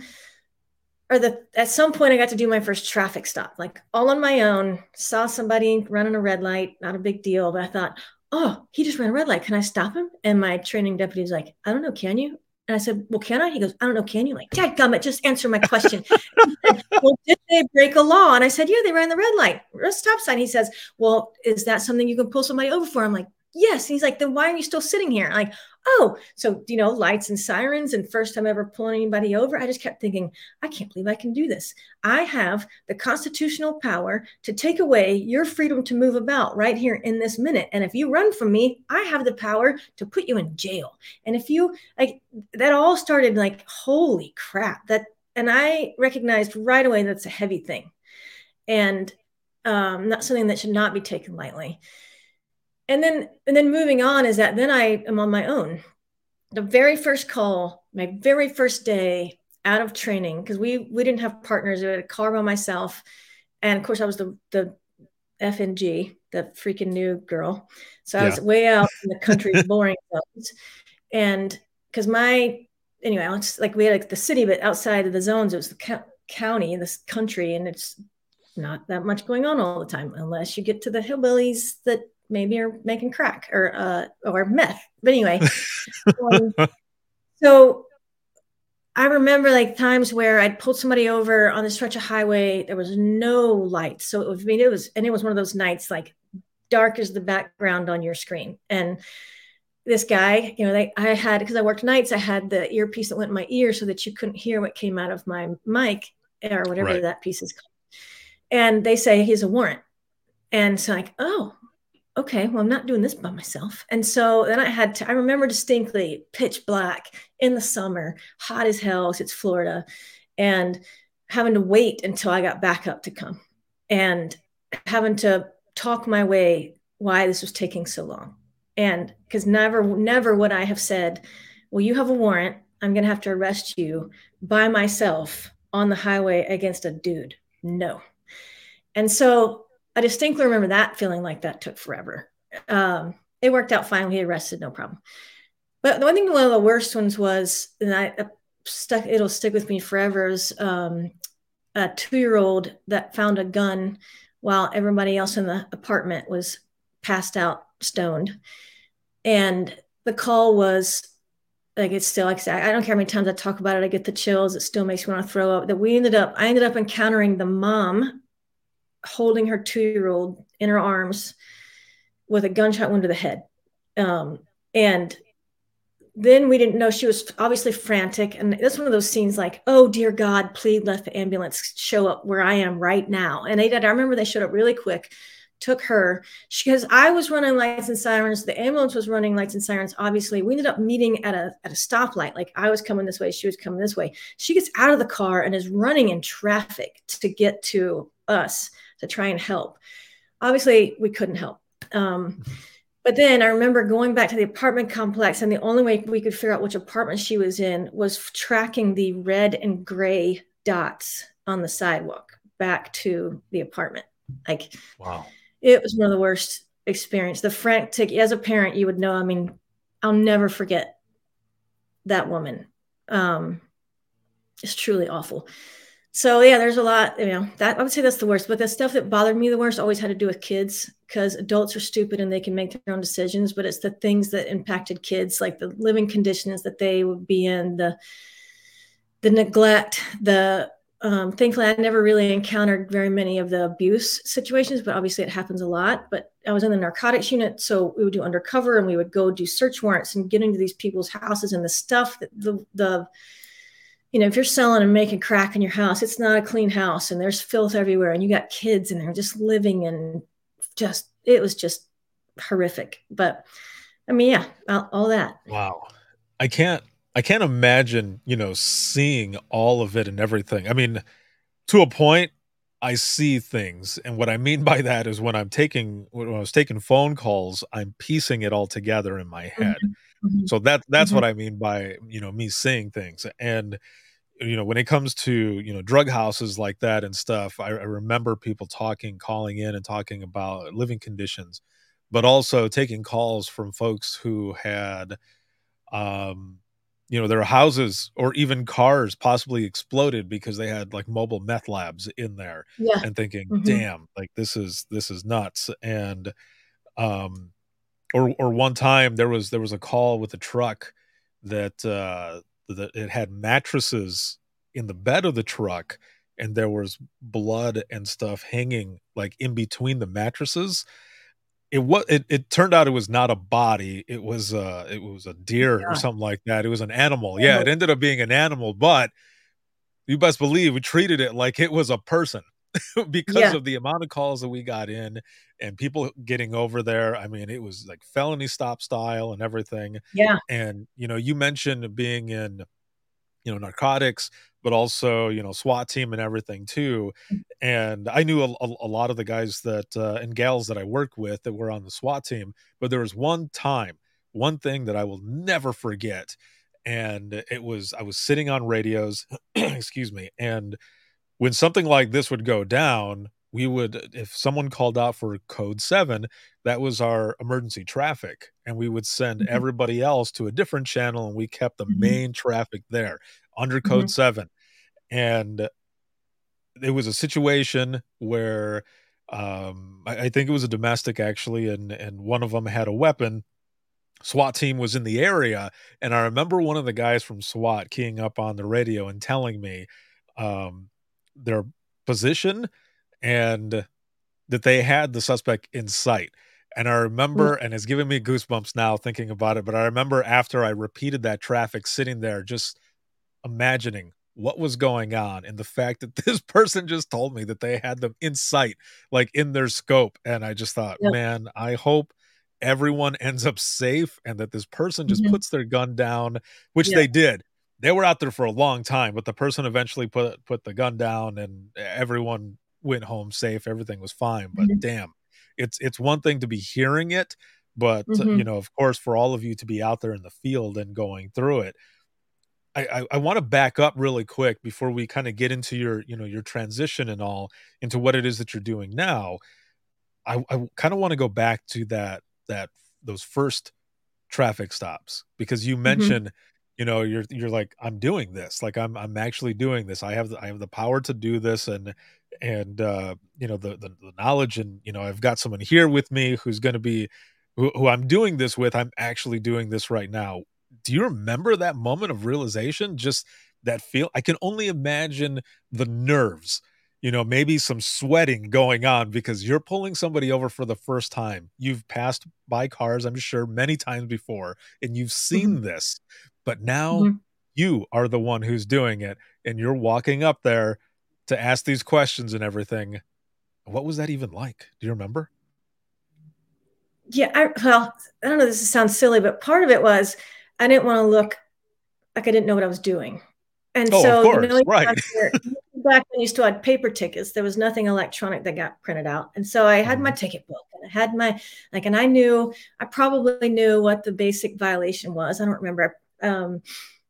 or the at some point I got to do my first traffic stop, like all on my own, saw somebody running a red light, not a big deal. But I thought, oh, he just ran a red light. Can I stop him? And my training deputy was like, I don't know. Can you? And I said, well, can I? He goes, I don't know. Can you? Like, dadgummit, just answer my question. Said, well, did they break a law? And I said, yeah, they ran the red light, a stop sign. He says, well, is that something you can pull somebody over for? I'm like, yes. And he's like, then why are you still sitting here? I'm like, oh, so, you know, lights and sirens. And first time ever pulling anybody over, I just kept thinking, I can't believe I can do this. I have the constitutional power to take away your freedom to move about right here in this minute. And if you run from me, I have the power to put you in jail. And if you, like, that all started like, holy crap, that, and I recognized right away that's a heavy thing and um, not something that should not be taken lightly. And then, and then moving on is that then I am on my own. The very first call, my very first day out of training, because we we didn't have partners. I had a car by myself, and of course I was the the F N G, the freaking new girl. So I yeah. was way out in the country, boring zones, and because my anyway, it's like we had like the city, but outside of the zones, it was the co- county in this country, and it's not that much going on all the time, unless you get to the hillbillies that maybe are making crack or uh or meth. But anyway, um, so I remember like times where I'd pulled somebody over on the stretch of highway. There was no light, so it was, I mean, it was, and it was one of those nights like dark as the background on your screen. And this guy, you know, they I had, because I worked nights, I had the earpiece that went in my ear so that you couldn't hear what came out of my mic or whatever right. that piece is called. And they say he's a warrant, and so like, oh. Okay, well, I'm not doing this by myself. And so then I had to, I remember distinctly pitch black in the summer, hot as hell, it's Florida, and having to wait until I got back up to come and having to talk my way why this was taking so long. And because never, never would I have said, well, you have a warrant, I'm going to have to arrest you by myself on the highway against a dude. No. And so I distinctly remember that feeling like that took forever. Um, it worked out fine. We arrested, no problem. But the one thing, one of the worst ones was, and I uh, stuck, it'll stick with me forever, is um, a two-year-old that found a gun while everybody else in the apartment was passed out, stoned. And the call was, like, it's still, like I said, I don't care how many times I talk about it, I get the chills. It still makes me want to throw up. That we ended up, I ended up encountering the mom holding her two-year-old in her arms with a gunshot wound to the head. Um, and then we didn't know, she was obviously frantic. And that's one of those scenes like, oh, dear God, please let the ambulance show up where I am right now. And they did. I remember they showed up really quick, took her, because I was running lights and sirens. The ambulance was running lights and sirens. Obviously, we ended up meeting at a, at a stoplight. Like, I was coming this way, she was coming this way. She gets out of the car and is running in traffic to get to us to try and help. Obviously, we couldn't help. Um, But then I remember going back to the apartment complex, and the only way we could figure out which apartment she was in was tracking the red and gray dots on the sidewalk back to the apartment. Like, wow, it was one of the worst experience. The frantic, as a parent, you would know. I mean, I'll never forget that woman. Um, it's truly awful. So yeah, there's a lot, you know, that I would say that's the worst, but the stuff that bothered me the worst always had to do with kids, because adults are stupid and they can make their own decisions, but it's the things that impacted kids, like the living conditions that they would be in, the, the neglect, the, um, thankfully I never really encountered very many of the abuse situations, but obviously it happens a lot. But I was in the narcotics unit, so we would do undercover and we would go do search warrants and get into these people's houses, and the stuff that the, the, you know, if you're selling and making crack in your house, it's not a clean house and there's filth everywhere and you got kids and they're just living and just, it was just horrific. But I mean, yeah, all, all that. Wow. I can't, I can't imagine, you know, seeing all of it and everything. I mean, to a point, I see things. And what I mean by that is when I'm taking, when I was taking phone calls, I'm piecing it all together in my head. Mm-hmm. So that, that's mm-hmm. what I mean by, you know, me seeing things. And, you know, when it comes to, you know, drug houses like that and stuff, I, I remember people talking, calling in and talking about living conditions, but also taking calls from folks who had, um, you know, their houses or even cars possibly exploded because they had like mobile meth labs in there, Yeah. and thinking, mm-hmm. damn, like this is, this is nuts. And, um, or, or one time there was, there was a call with a truck that, uh, that it had mattresses in the bed of the truck, and there was blood and stuff hanging like in between the mattresses. It was, it, it turned out it was not a body. It was, uh, it was a deer Yeah. or something like that. It was an animal. Yeah. It ended up being an animal, but you best believe we treated it like it was a person because Yeah. of the amount of calls that we got in and people getting over there. I mean, it was like felony stop style and everything. Yeah. And, you know, you mentioned being in, you know, narcotics, but also, you know, SWAT team and everything too. And I knew a, a, a lot of the guys that, uh, and gals that I worked with that were on the SWAT team, but there was one time, one thing that I will never forget. And it was, I was sitting on radios, excuse me. And when something like this would go down, we would, if someone called out for code seven, that was our emergency traffic. And we would send mm-hmm. everybody else to a different channel, and we kept the mm-hmm. main traffic there under code mm-hmm. seven. And it was a situation where um, I, I think it was a domestic actually, and, and one of them had a weapon. SWAT team was in the area. And I remember one of the guys from SWAT keying up on the radio and telling me um, their position and that they had the suspect in sight. And I remember, and it's giving me goosebumps now thinking about it, but I remember after I repeated that traffic, sitting there just imagining what was going on, and the fact that this person just told me that they had them in sight, like in their scope. And I just thought, Yep. man, I hope everyone ends up safe and that this person just mm-hmm. puts their gun down, which Yeah. they did. They were out there for a long time, but the person eventually put put the gun down and everyone went home safe. Everything was fine. But mm-hmm. damn, it's it's one thing to be hearing it, but mm-hmm. you know, of course, for all of you to be out there in the field and going through it. I, I, I want to back up really quick before we kind of get into your, you know, your transition and all into what it is that you're doing now. I, I kind of want to go back to that that those first traffic stops, because you mentioned, mm-hmm. you know, you're you're like, I'm doing this, like I'm I'm actually doing this. I have the, I have the power to do this, and and uh, you know, the, the the knowledge, and you know, I've got someone here with me who's going to be who, who I'm doing this with. I'm actually doing this right now. Do you remember that moment of realization? Just that feel? I can only imagine the nerves. You know, maybe some sweating going on because you're pulling somebody over for the first time. You've passed by cars, I'm sure, many times before, and you've seen mm-hmm. this, but now mm-hmm. you are the one who's doing it, and you're walking up there to ask these questions and everything. What was that even like? Do you remember? Yeah, I, well, I don't know, this sounds silly, but part of it was I didn't want to look like I didn't know what I was doing. And oh, so, of course, you know, right. back when you still had paper tickets, there was nothing electronic that got printed out. And so I had mm-hmm. my ticket book, and I had my, like, and I knew, I probably knew what the basic violation was. I don't remember. Um,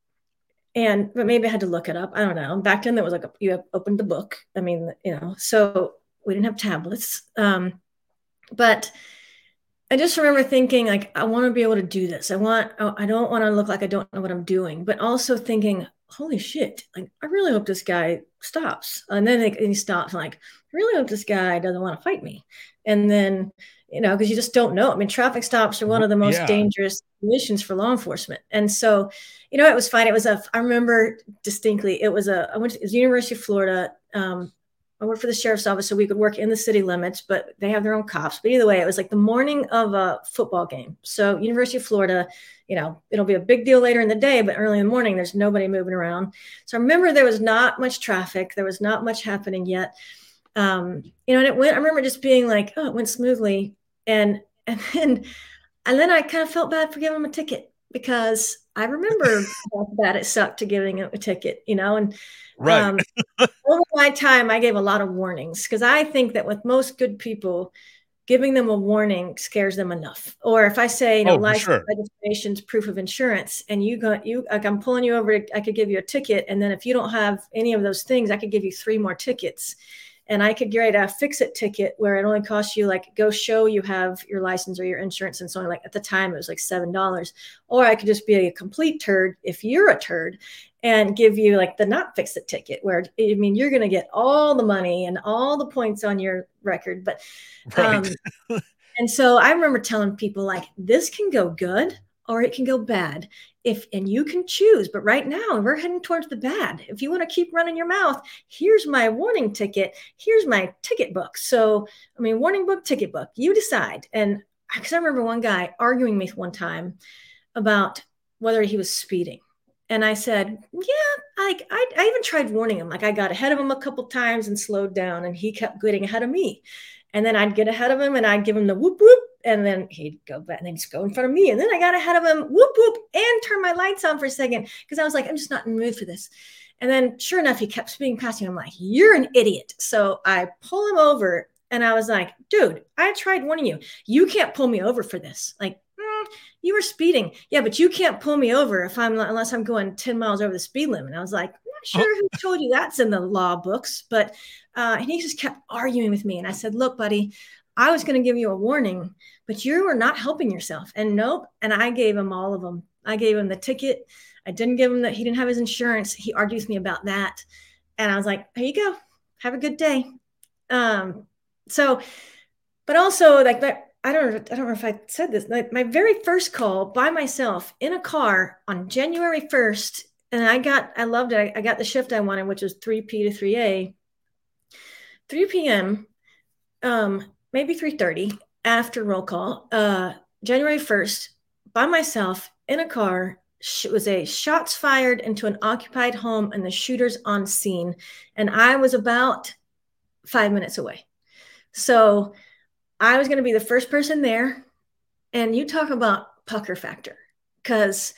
and, but maybe I had to look it up. I don't know. Back then there was like, a, you opened the book. I mean, you know, so we didn't have tablets. Um, but I just remember thinking, like, I want to be able to do this. I want, I don't want to look like I don't know what I'm doing, but also thinking, holy shit, like, I really hope this guy stops. And then he stops, like, I really hope this guy doesn't want to fight me. And then, you know, because you just don't know. I mean, traffic stops are one of the most yeah. dangerous missions for law enforcement. And so, you know, it was fine. It was a, I remember distinctly, it was a, I went to, it was University of Florida. Um, I worked for the sheriff's office, so we could work in the city limits, but they have their own cops. But either way, it was like the morning of a football game. So University of Florida, you know, it'll be a big deal later in the day, but early in the morning, there's nobody moving around. So I remember there was not much traffic. There was not much happening yet. Um, you know, and it went, I remember just being like, oh, it went smoothly. And, and then, and then I kind of felt bad for giving him a ticket, because I remember how bad it sucked to giving him a ticket, you know, and right. um, over my time, I gave a lot of warnings, because I think that with most good people, giving them a warning scares them enough. Or if I say, you know, oh, license, sure. registration's proof of insurance, and you got you, like, I'm pulling you over, I could give you a ticket. And then if you don't have any of those things, I could give you three more tickets. And I could get a fix-it ticket where it only costs you, like, go show you have your license or your insurance, and so on. Like, at the time, it was like seven dollars. Or I could just be a complete turd if you're a turd, and give you, like, the not fix-it ticket, where, I mean, you're going to get all the money and all the points on your record. But, um, right. And so I remember telling people, like, this can go good or it can go bad. If, and you can choose, but right now we're heading towards the bad. If you want to keep running your mouth, here's my warning ticket. Here's my ticket book. So, I mean, warning book, ticket book, you decide. And because I remember one guy arguing with me one time about whether he was speeding. And I said, yeah, like, I, I even tried warning him. Like, I got ahead of him a couple times and slowed down, and he kept getting ahead of me. And then I'd get ahead of him and I'd give him the whoop, whoop. And then he'd go back and then he'd go in front of me. And then I got ahead of him, whoop, whoop, and turn my lights on for a second, because I was like, I'm just not in the mood for this. And then sure enough, he kept speeding past me. I'm like, you're an idiot. So I pull him over, and I was like, dude, I tried warning you. You can't pull me over for this. Like, mm, you were speeding. Yeah, but you can't pull me over if I'm unless I'm going ten miles over the speed limit. And I was like, I'm not sure who told you that's in the law books, but uh, and he just kept arguing with me. And I said, look, buddy, I was going to give you a warning, but you were not helping yourself. And nope. And I gave him all of them. I gave him the ticket. I didn't give him that. He didn't have his insurance. He argued with me about that. And I was like, here you go. Have a good day. Um, so, but also, like, that, I don't, I don't know if I said this, like, my very first call by myself in a car on January first. And I got, I loved it. I, I got the shift I wanted, which was three P to three A, three P.M. Um, maybe three thirty after roll call, uh, January first, by myself in a car. It was a shots fired into an occupied home and the shooter's on scene. And I was about five minutes away. So I was going to be the first person there. And you talk about pucker factor, because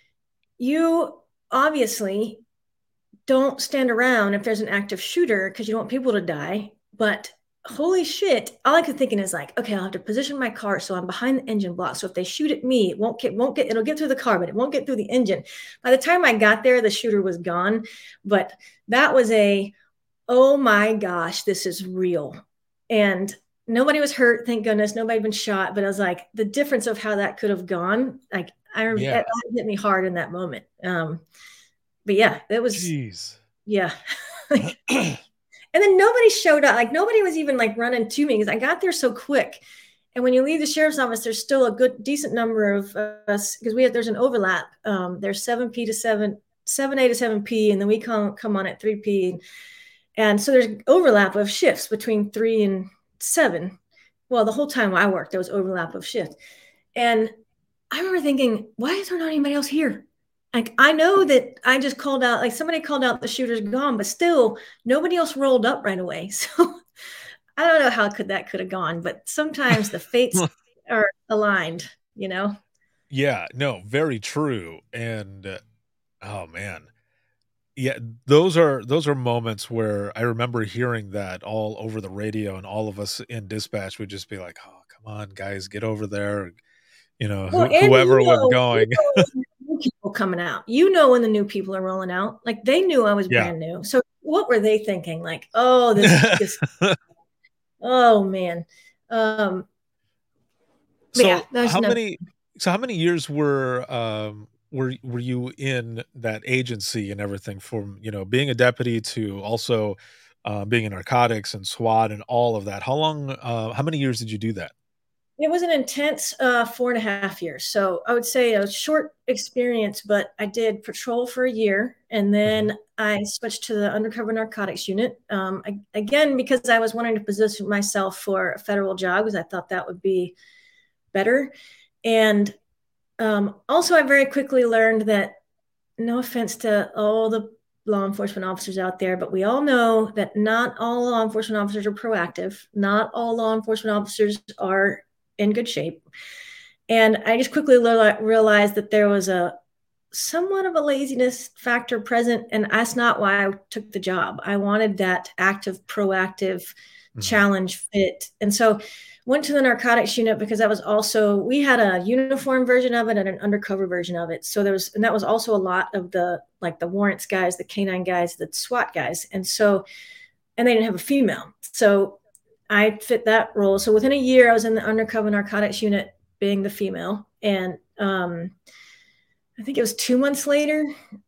you obviously don't stand around if there's an active shooter, because you don't want people to die. But holy shit, all I could thinking is like, okay, I'll have to position my car so I'm behind the engine block. So if they shoot at me, it won't get, won't get, it'll get through the car, but it won't get through the engine. By the time I got there, the shooter was gone. But that was a, oh my gosh, this is real. And nobody was hurt, thank goodness. Nobody had been shot. But I was like, the difference of how that could have gone, like I remember Yeah. it hit me hard in that moment. Um, but yeah, it was, Jeez. yeah. Like, and then nobody showed up. Like nobody was even like running to me because I got there so quick. And when you leave the sheriff's office, there's still a good, decent number of us because we have, there's an overlap. Um, there's seven P to seven, seven A to seven P, and then we come come on at three P. And so there's overlap of shifts between three and seven. Well, the whole time I worked, there was overlap of shift. And I remember thinking, why is there not anybody else here? Like, I know that I just called out, like somebody called out the shooter's gone, but still nobody else rolled up right away. So I don't know how could that could have gone, but sometimes the fates are aligned, you know? Yeah, no, very true. And uh, oh man. Yeah, those are those are moments where I remember hearing that all over the radio, and all of us in dispatch would just be like, "Oh, come on, guys, get over there." You know, Well, who, and whoever you was know, you going. know when the new people coming out. You know when the new people are rolling out. Like they knew I was Yeah. brand new. So what were they thinking? Like, oh, this this oh man. Um but So yeah, there's how no many so how many years were um were were you in that agency and everything, from, you know, being a deputy to also uh, being in narcotics and SWAT and all of that? How long uh how many years did you do that? it was an intense uh four and a half years. So I would say a short experience, but I did patrol for a year and Mhm. then I switched to the undercover narcotics unit. Um I, again, because I was wanting to position myself for a federal job because I thought that would be better. And um, also, I very quickly learned that, no offense to all the law enforcement officers out there, but we all know that not all law enforcement officers are proactive. Not all law enforcement officers are in good shape. And I just quickly le- realized that there was a somewhat of a laziness factor present. And that's not why I took the job. I wanted that active, proactive Mhm. challenge fit. And so went to the narcotics unit because that was also, we had a uniform version of it and an undercover version of it. So there was, and that was also a lot of the, like the warrants guys, the canine guys, the SWAT guys. And so, and they didn't have a female. So I fit that role. So within a year, I was in the undercover narcotics unit being the female. And um, I think it was two months later.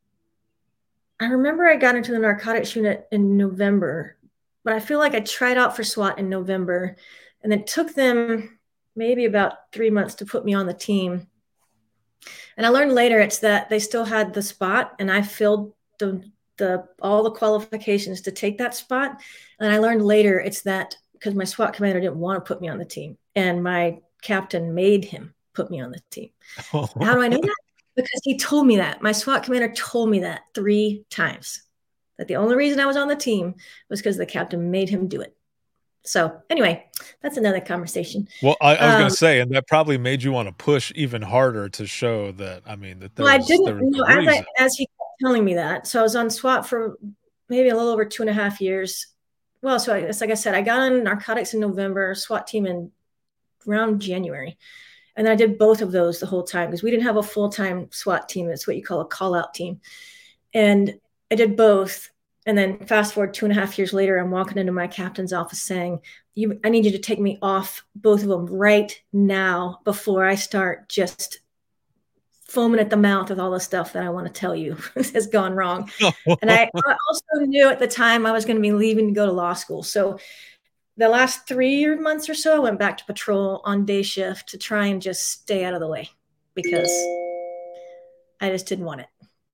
I remember I got into the narcotics unit in November, but I feel like I tried out for SWAT in November and then took them maybe about three months to put me on the team. And I learned later it's that they still had the spot and I filled the, the all the qualifications to take that spot. And I learned later it's that because my SWAT commander didn't want to put me on the team and my captain made him put me on the team. How do I know that? Because he told me that. My SWAT commander told me that three times. That the only reason I was on the team was because the captain made him do it. So anyway, that's another conversation. Well, I, I was gonna Um, say, and that probably made you want to push even harder to show that, I mean, that there well, I was didn't there was you a know as I reason. as he kept telling me that. So I was on SWAT for maybe a little over two and a half years. Well, so I guess like I said, I got on narcotics in November, SWAT team in around January. And I did both of those the whole time because we didn't have a full-time SWAT team. It's what you call a call-out team. And I did both. And then fast forward two and a half years later, I'm walking into my captain's office saying, "You, I need you to take me off both of them right now before I start just foaming at the mouth with all the stuff that I want to tell you has gone wrong." And I also knew at the time I was going to be leaving to go to law school. So the last three months or so, I went back to patrol on day shift to try and just stay out of the way because I just didn't want it.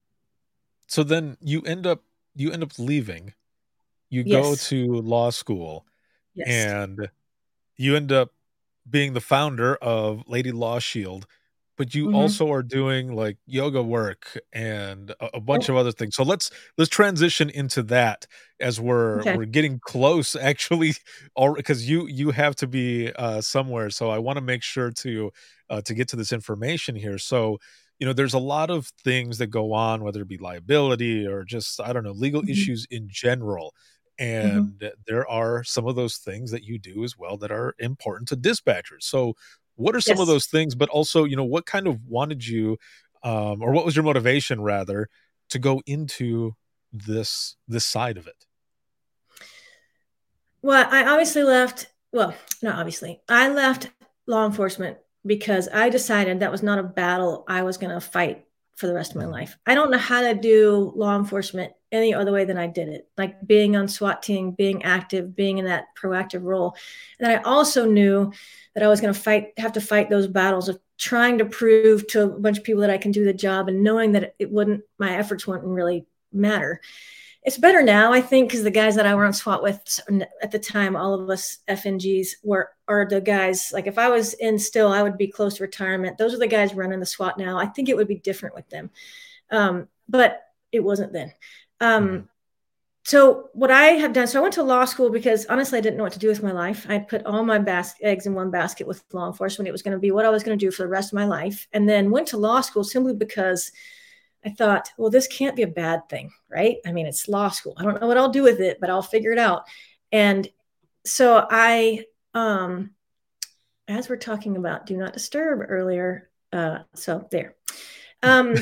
So then you end up you end up leaving. You go Yes. to law school, Yes. and you end up being the founder of Lady Law Shield, but you Mm-hmm. also are doing like yoga work and a, a bunch Oh, of other things. So let's let's transition into that as we're okay. we're getting close actually, or because you you have to be uh somewhere. So I want to make sure to uh to get to this information here. So, you know, there's a lot of things that go on, whether it be liability or just, I don't know, legal Mm-hmm. issues in general. Mm-hmm. And there are some of those things that you do as well that are important to dispatchers. So what are some of Yes. those things? But also, you know, what kind of wanted you, um, or what was your motivation rather, to go into this this side of it? Well, I obviously left. well, no, obviously, I left law enforcement because I decided that was not a battle I was going to fight for the rest of my life. I don't know how to do law enforcement any other way than I did it, like being on SWAT team, being active, being in that proactive role. And I also knew that I was going to fight, have to fight those battles of trying to prove to a bunch of people that I can do the job, and knowing that it wouldn't, my efforts wouldn't really matter. It's better now, I think, because the guys that I were on SWAT with at the time, all of us F N Gs were are the guys. Like if I was in still, I would be close to retirement. Those are the guys running the SWAT now. I think it would be different with them, um, but it wasn't then. Um, mm-hmm. So what I have done, so I went to law school because honestly, I didn't know what to do with my life. I put all my bas- eggs in one basket with law enforcement. It was going to be what I was going to do for the rest of my life, and then went to law school simply because I thought, well, this can't be a bad thing, right? I mean, it's law school. I don't know what I'll do with it, but I'll figure it out. And so I, um, as we're talking about do not disturb earlier, uh, so there. Um,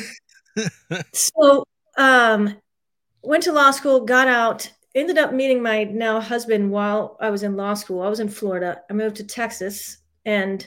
so um, went to law school, got out, ended up meeting my now husband while I was in law school. I was in Florida. I moved to Texas and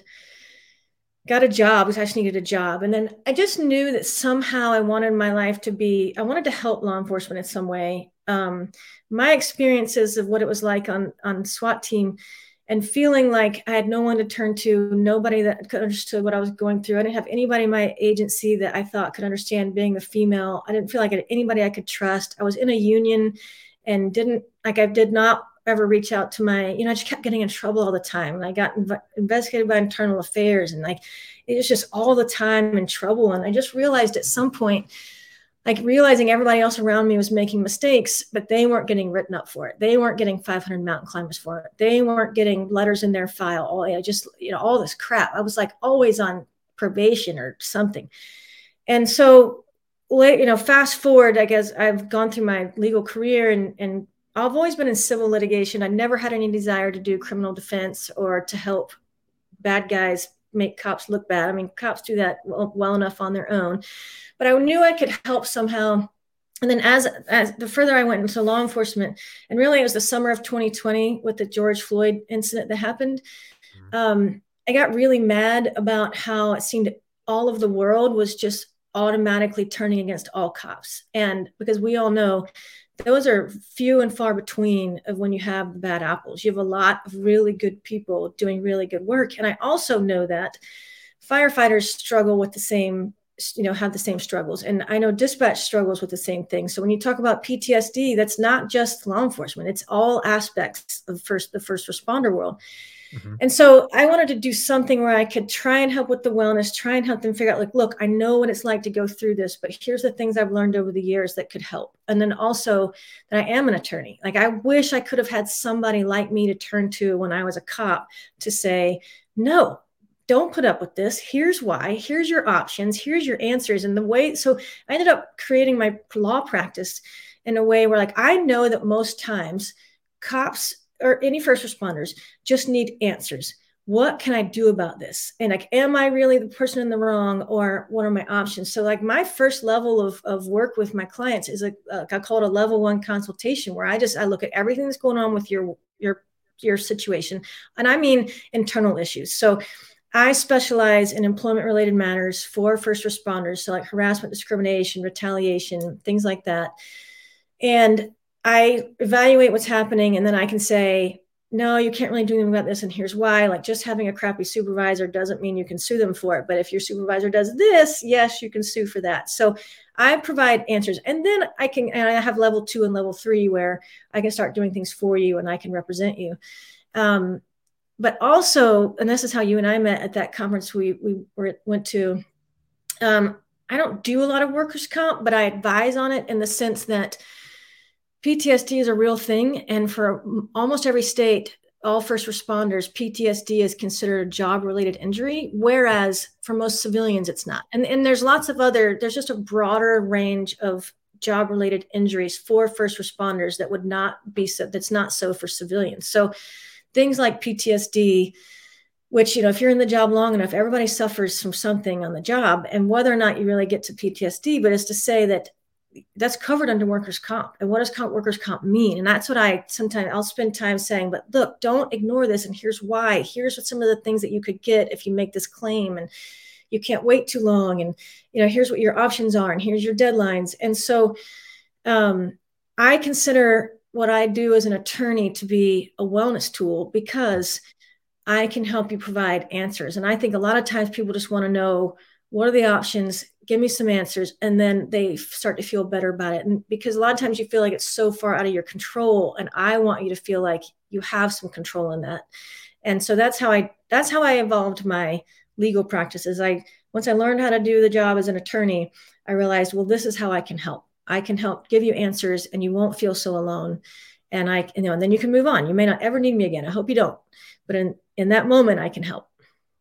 got a job because I just needed a job. And then I just knew that somehow I wanted my life to be, I wanted to help law enforcement in some way. Um, my experiences of what it was like on, on SWAT team and feeling like I had no one to turn to, nobody that could understood what I was going through. I didn't have anybody in my agency that I thought could understand being the female. I didn't feel like I had anybody I could trust. I was in a union and didn't, like I did not ever reach out to my, you know, I just kept getting in trouble all the time. And I got inv- investigated by internal affairs, and like, it was just all the time in trouble. And I just realized at some point, like realizing everybody else around me was making mistakes, but they weren't getting written up for it. They weren't getting five hundred mountain climbers for it. They weren't getting letters in their file. All, I just, you know, all this crap. I was like always on probation or something. And so, you know, fast forward, I guess I've gone through my legal career, and, and I've always been in civil litigation. I never had any desire to do criminal defense or to help bad guys make cops look bad. I mean, cops do that well, well enough on their own, but I knew I could help somehow. And then as, as the further I went into law enforcement, and really it was the summer of twenty twenty with the George Floyd incident that happened, um, I got really mad about how it seemed all of the world was just automatically turning against all cops. And because we all know those are few and far between of when you have the bad apples. You have a lot of really good people doing really good work. And I also know that firefighters struggle with the same, you know, have the same struggles. And I know dispatch struggles with the same thing. So when you talk about P T S D, that's not just law enforcement. It's all aspects of first the first responder world. Mm-hmm. And so I wanted to do something where I could try and help with the wellness, try and help them figure out, like, look, I know what it's like to go through this, but here's the things I've learned over the years that could help. And then also that I am an attorney. Like, I wish I could have had somebody like me to turn to when I was a cop to say, no, don't put up with this. Here's why. Here's your options. Here's your answers. And the way, so I ended up creating my law practice in a way where, like, I know that most times cops or any first responders just need answers. What can I do about this? And like, am I really the person in the wrong, or what are my options? So like my first level of, of work with my clients is like, uh, I call it a level one consultation, where I just, I look at everything that's going on with your, your, your situation. And I mean, internal issues. So I specialize in employment related matters for first responders. So like harassment, discrimination, retaliation, things like that. And I evaluate what's happening, and then I can say, no, you can't really do anything about this, and here's why. Like, just having a crappy supervisor doesn't mean you can sue them for it. But if your supervisor does this, yes, you can sue for that. So I provide answers. And then I can, and I have level two and level three where I can start doing things for you and I can represent you. Um, but also, and this is how you and I met at that conference we, we were, went to, um, I don't do a lot of workers' comp, but I advise on it in the sense that P T S D is a real thing. And for almost every state, all first responders, P T S D is considered a job-related injury, whereas for most civilians, it's not. And, and there's lots of other, there's just a broader range of job-related injuries for first responders that would not be so, that's not so for civilians. So things like P T S D, which, you know, if you're in the job long enough, everybody suffers from something on the job, and whether or not you really get to P T S D, but it's to say that that's covered under workers' comp. And what does comp, workers' comp mean? And that's what I sometimes I'll spend time saying, but look, don't ignore this. And here's why. Here's what some of the things that you could get if you make this claim. And you can't wait too long. And, you know, here's what your options are. And here's your deadlines. And so um, I consider what I do as an attorney to be a wellness tool, because I can help you provide answers. And I think a lot of times people just want to know, what are the options? Give me some answers. And then they start to feel better about it. And because a lot of times you feel like it's so far out of your control. And I want you to feel like you have some control in that. And so that's how I, that's how I evolved my legal practices. I, once I learned how to do the job as an attorney, I realized, well, this is how I can help. I can help give you answers, and you won't feel so alone. And I, you know, and then you can move on. You may not ever need me again. I hope you don't. But in, in that moment, I can help.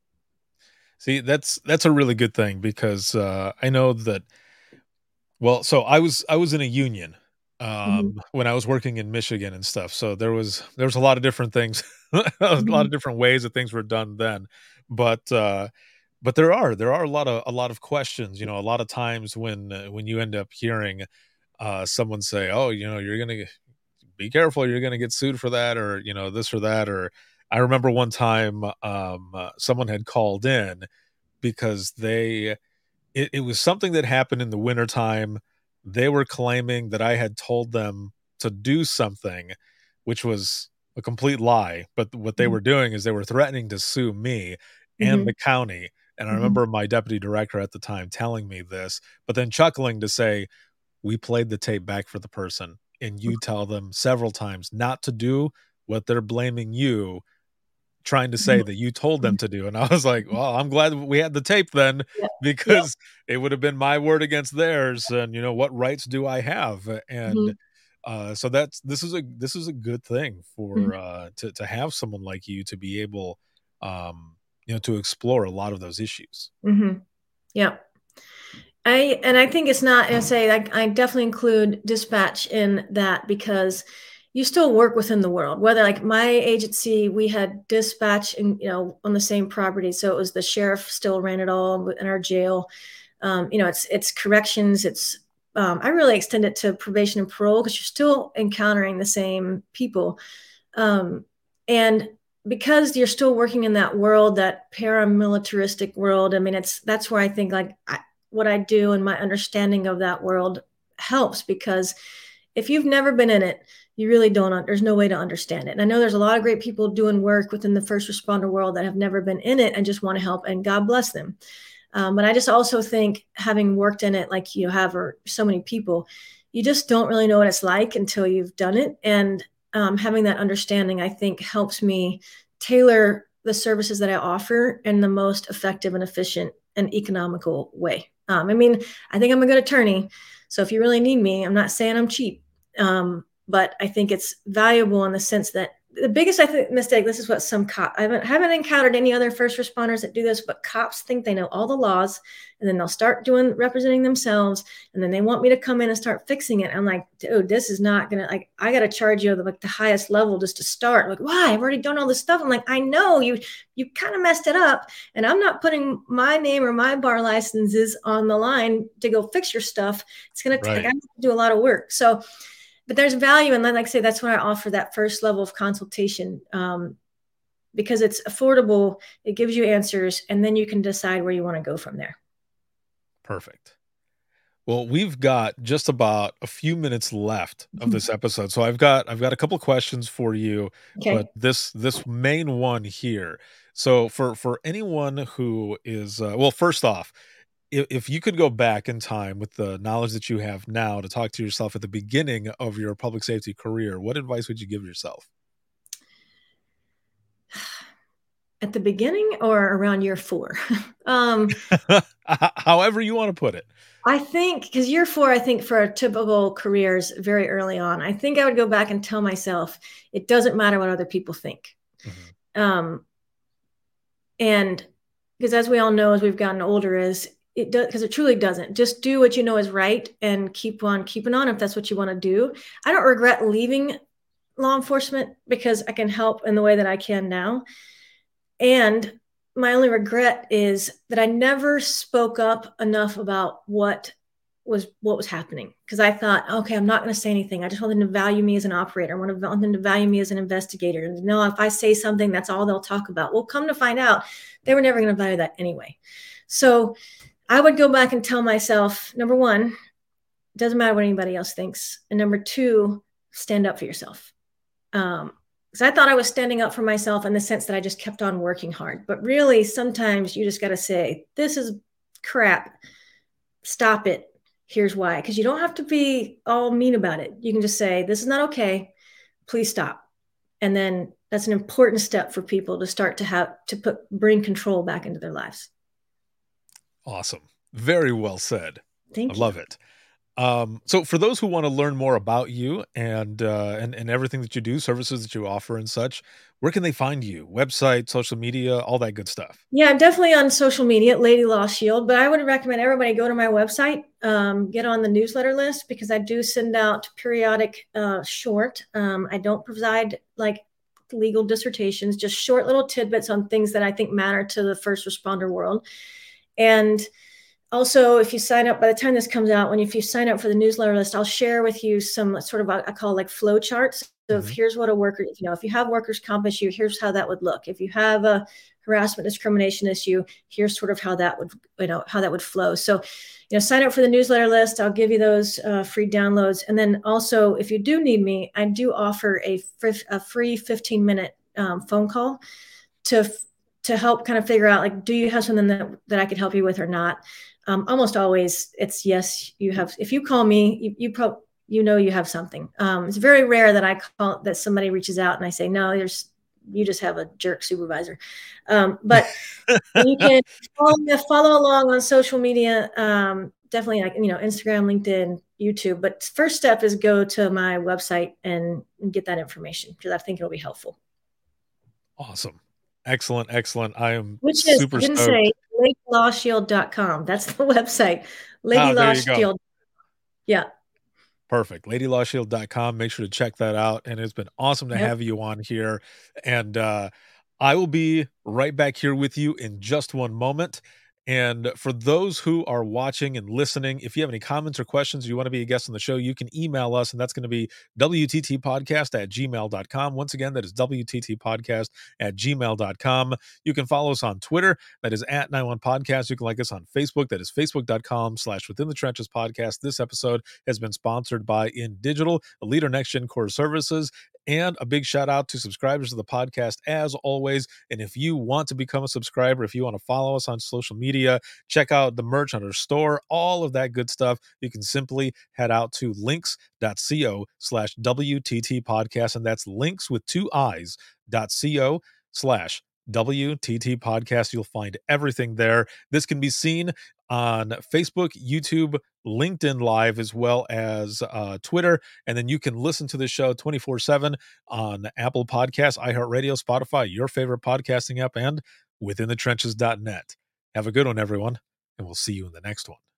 See, that's that's a really good thing, because uh, I know that. Well, so I was I was in a union um, mm-hmm. when I was working in Michigan and stuff. So there was there was a lot of different things, a mm-hmm. lot of different ways that things were done then. But uh, but there are there are a lot of a lot of questions. You know, a lot of times when uh, when you end up hearing uh, someone say, "Oh, you know, you're gonna be careful, you're gonna get sued for that," or you know, this or that, or I remember one time um, uh, someone had called in because they, it, it was something that happened in the wintertime. They were claiming that I had told them to do something, which was a complete lie. But what they mm-hmm. were doing is they were threatening to sue me and mm-hmm. the county. And I remember mm-hmm. my deputy director at the time telling me this, but then chuckling to say, we played the tape back for the person, and you tell them several times not to do what they're blaming you, trying to say that you told them to do. And I was like, well, I'm glad we had the tape then, yeah. because yeah. it would have been my word against theirs. And, you know, what rights do I have? And mm-hmm. uh, so that's, this is a, this is a good thing for, mm-hmm. uh, to, to have someone like you to be able, um, you know, to explore a lot of those issues. Mm-hmm. Yeah. I, and I think it's not, I say, like, I definitely include dispatch in that, because you still work within the world. Whether, like, my agency, we had dispatch in, you know, on the same property. So it was the sheriff still ran it all in our jail. Um, you know, it's, it's corrections. It's, um, I really extend it to probation and parole, because you're still encountering the same people. Um, and because you're still working in that world, that paramilitaristic world, I mean, it's, that's where I think, like, I, what I do and my understanding of that world helps, because if you've never been in it, you really don't, there's no way to understand it. And I know there's a lot of great people doing work within the first responder world that have never been in it and just want to help, and God bless them. Um, but I just also think, having worked in it like you have, or so many people, you just don't really know what it's like until you've done it. And um, having that understanding, I think, helps me tailor the services that I offer in the most effective and efficient and economical way. Um, I mean, I think I'm a good attorney. So if you really need me, I'm not saying I'm cheap. Um, but I think it's valuable in the sense that the biggest, I think, mistake, this is what some cops, I haven't, haven't encountered any other first responders that do this, but cops think they know all the laws, and then they'll start doing, representing themselves. And then they want me to come in and start fixing it. I'm like, dude, this is not going to, like, I got to charge you the, like, the highest level just to start. Like, why? I've already done all this stuff. I'm like, I know you, you kind of messed it up, and I'm not putting my name or my bar licenses on the line to go fix your stuff. It's going to take, I have to do a lot of work. So, but there's value. And like I say, that's why I offer that first level of consultation, um, because it's affordable. It gives you answers, and then you can decide where you want to go from there. Perfect. Well, we've got just about a few minutes left of this episode. So I've got, I've got a couple questions for you, okay. but this, this main one here. So for, for anyone who is, uh, well, first off, if, if you could go back in time with the knowledge that you have now to talk to yourself at the beginning of your public safety career, what advice would you give yourself? At the beginning or around year four? um, However you want to put it. I think, because year four, I think for a typical career is very early on. I think I would go back and tell myself, it doesn't matter what other people think. Mm-hmm. Um, and because as we all know, as we've gotten older, is it does, because it truly doesn't. Just do what you know is right and keep on keeping on if that's what you want to do. I don't regret leaving law enforcement, because I can help in the way that I can now. And my only regret is that I never spoke up enough about what was what was happening. Because I thought, okay, I'm not going to say anything. I just want them to value me as an operator. I want, to, want them to value me as an investigator. And no, if I say something, that's all they'll talk about. Well, come to find out, they were never going to value that anyway. So I would go back and tell myself, number one, it doesn't matter what anybody else thinks. And number two, stand up for yourself. Um, because I thought I was standing up for myself in the sense that I just kept on working hard. But really, sometimes you just got to say, this is crap. Stop it. Here's why. Because you don't have to be all mean about it. You can just say, this is not okay. Please stop. And then that's an important step for people to start to have to put bring control back into their lives. Awesome. Very well said. Thank I you. love it. Um, so for those who want to learn more about you and, uh, and, and everything that you do, services that you offer and such, where can they find you? Website, social media, all that good stuff. Yeah, I'm definitely on social media, Lady Law Shield, but I would recommend everybody go to my website, um, get on the newsletter list, because I do send out periodic uh, short. Um, I don't provide like legal dissertations, just short little tidbits on things that I think matter to the first responder world. And also, if you sign up, by the time this comes out, when if you sign up for the newsletter list, I'll share with you some sort of, I call like flow charts. So Mm-hmm. if here's what a worker, you know, if you have workers' comp issue, here's how that would look. If you have a harassment discrimination issue, here's sort of how that would, you know, how that would flow. So, you know, sign up for the newsletter list. I'll give you those uh, free downloads. And then also, if you do need me, I do offer a, fr- a free fifteen minute um, phone call to to help kind of figure out, like, do you have something that, that I could help you with or not? Um, almost always it's yes, you have. If you call me, you, you probably, you know, you have something. Um, it's very rare that I call, that somebody reaches out and I say, no, there's, you just have a jerk supervisor. Um, but you can follow, follow along on social media. Um, definitely, like, you know, Instagram, LinkedIn, YouTube. But first step is go to my website and get that information, because I think it'll be helpful. Awesome. Excellent. Excellent. I am Which is, super I didn't stoked. say lady law shield dot com. That's the website. Lady Ah, there Law you go. Shield. Yeah. Perfect. lady law shield dot com. Make sure to check that out. And it's been awesome to Yep. have you on here. And uh, I will be right back here with you in just one moment. And for those who are watching and listening, if you have any comments or questions, or you want to be a guest on the show, you can email us, and that's going to be W T T podcast at gmail dot com. Once again, that is W T T podcast at gmail dot com. You can follow us on Twitter. That is at nine one podcast. You can like us on Facebook. That is facebook dot com slash within the trenches podcast. This episode has been sponsored by In Digital, a leader next gen core services. And a big shout out to subscribers to the podcast as always. And if you want to become a subscriber, if you want to follow us on social media, check out the merch on our store, all of that good stuff, you can simply head out to links.co slash WTT podcast. And that's links with two eyes dot co slash W T T podcast. You'll find everything there. This can be seen on Facebook, YouTube, LinkedIn Live, as well as uh, Twitter. And then you can listen to the show twenty-four seven on Apple Podcasts, iHeartRadio, Spotify, your favorite podcasting app, and within the trenches dot net. Have a good one, everyone, and we'll see you in the next one.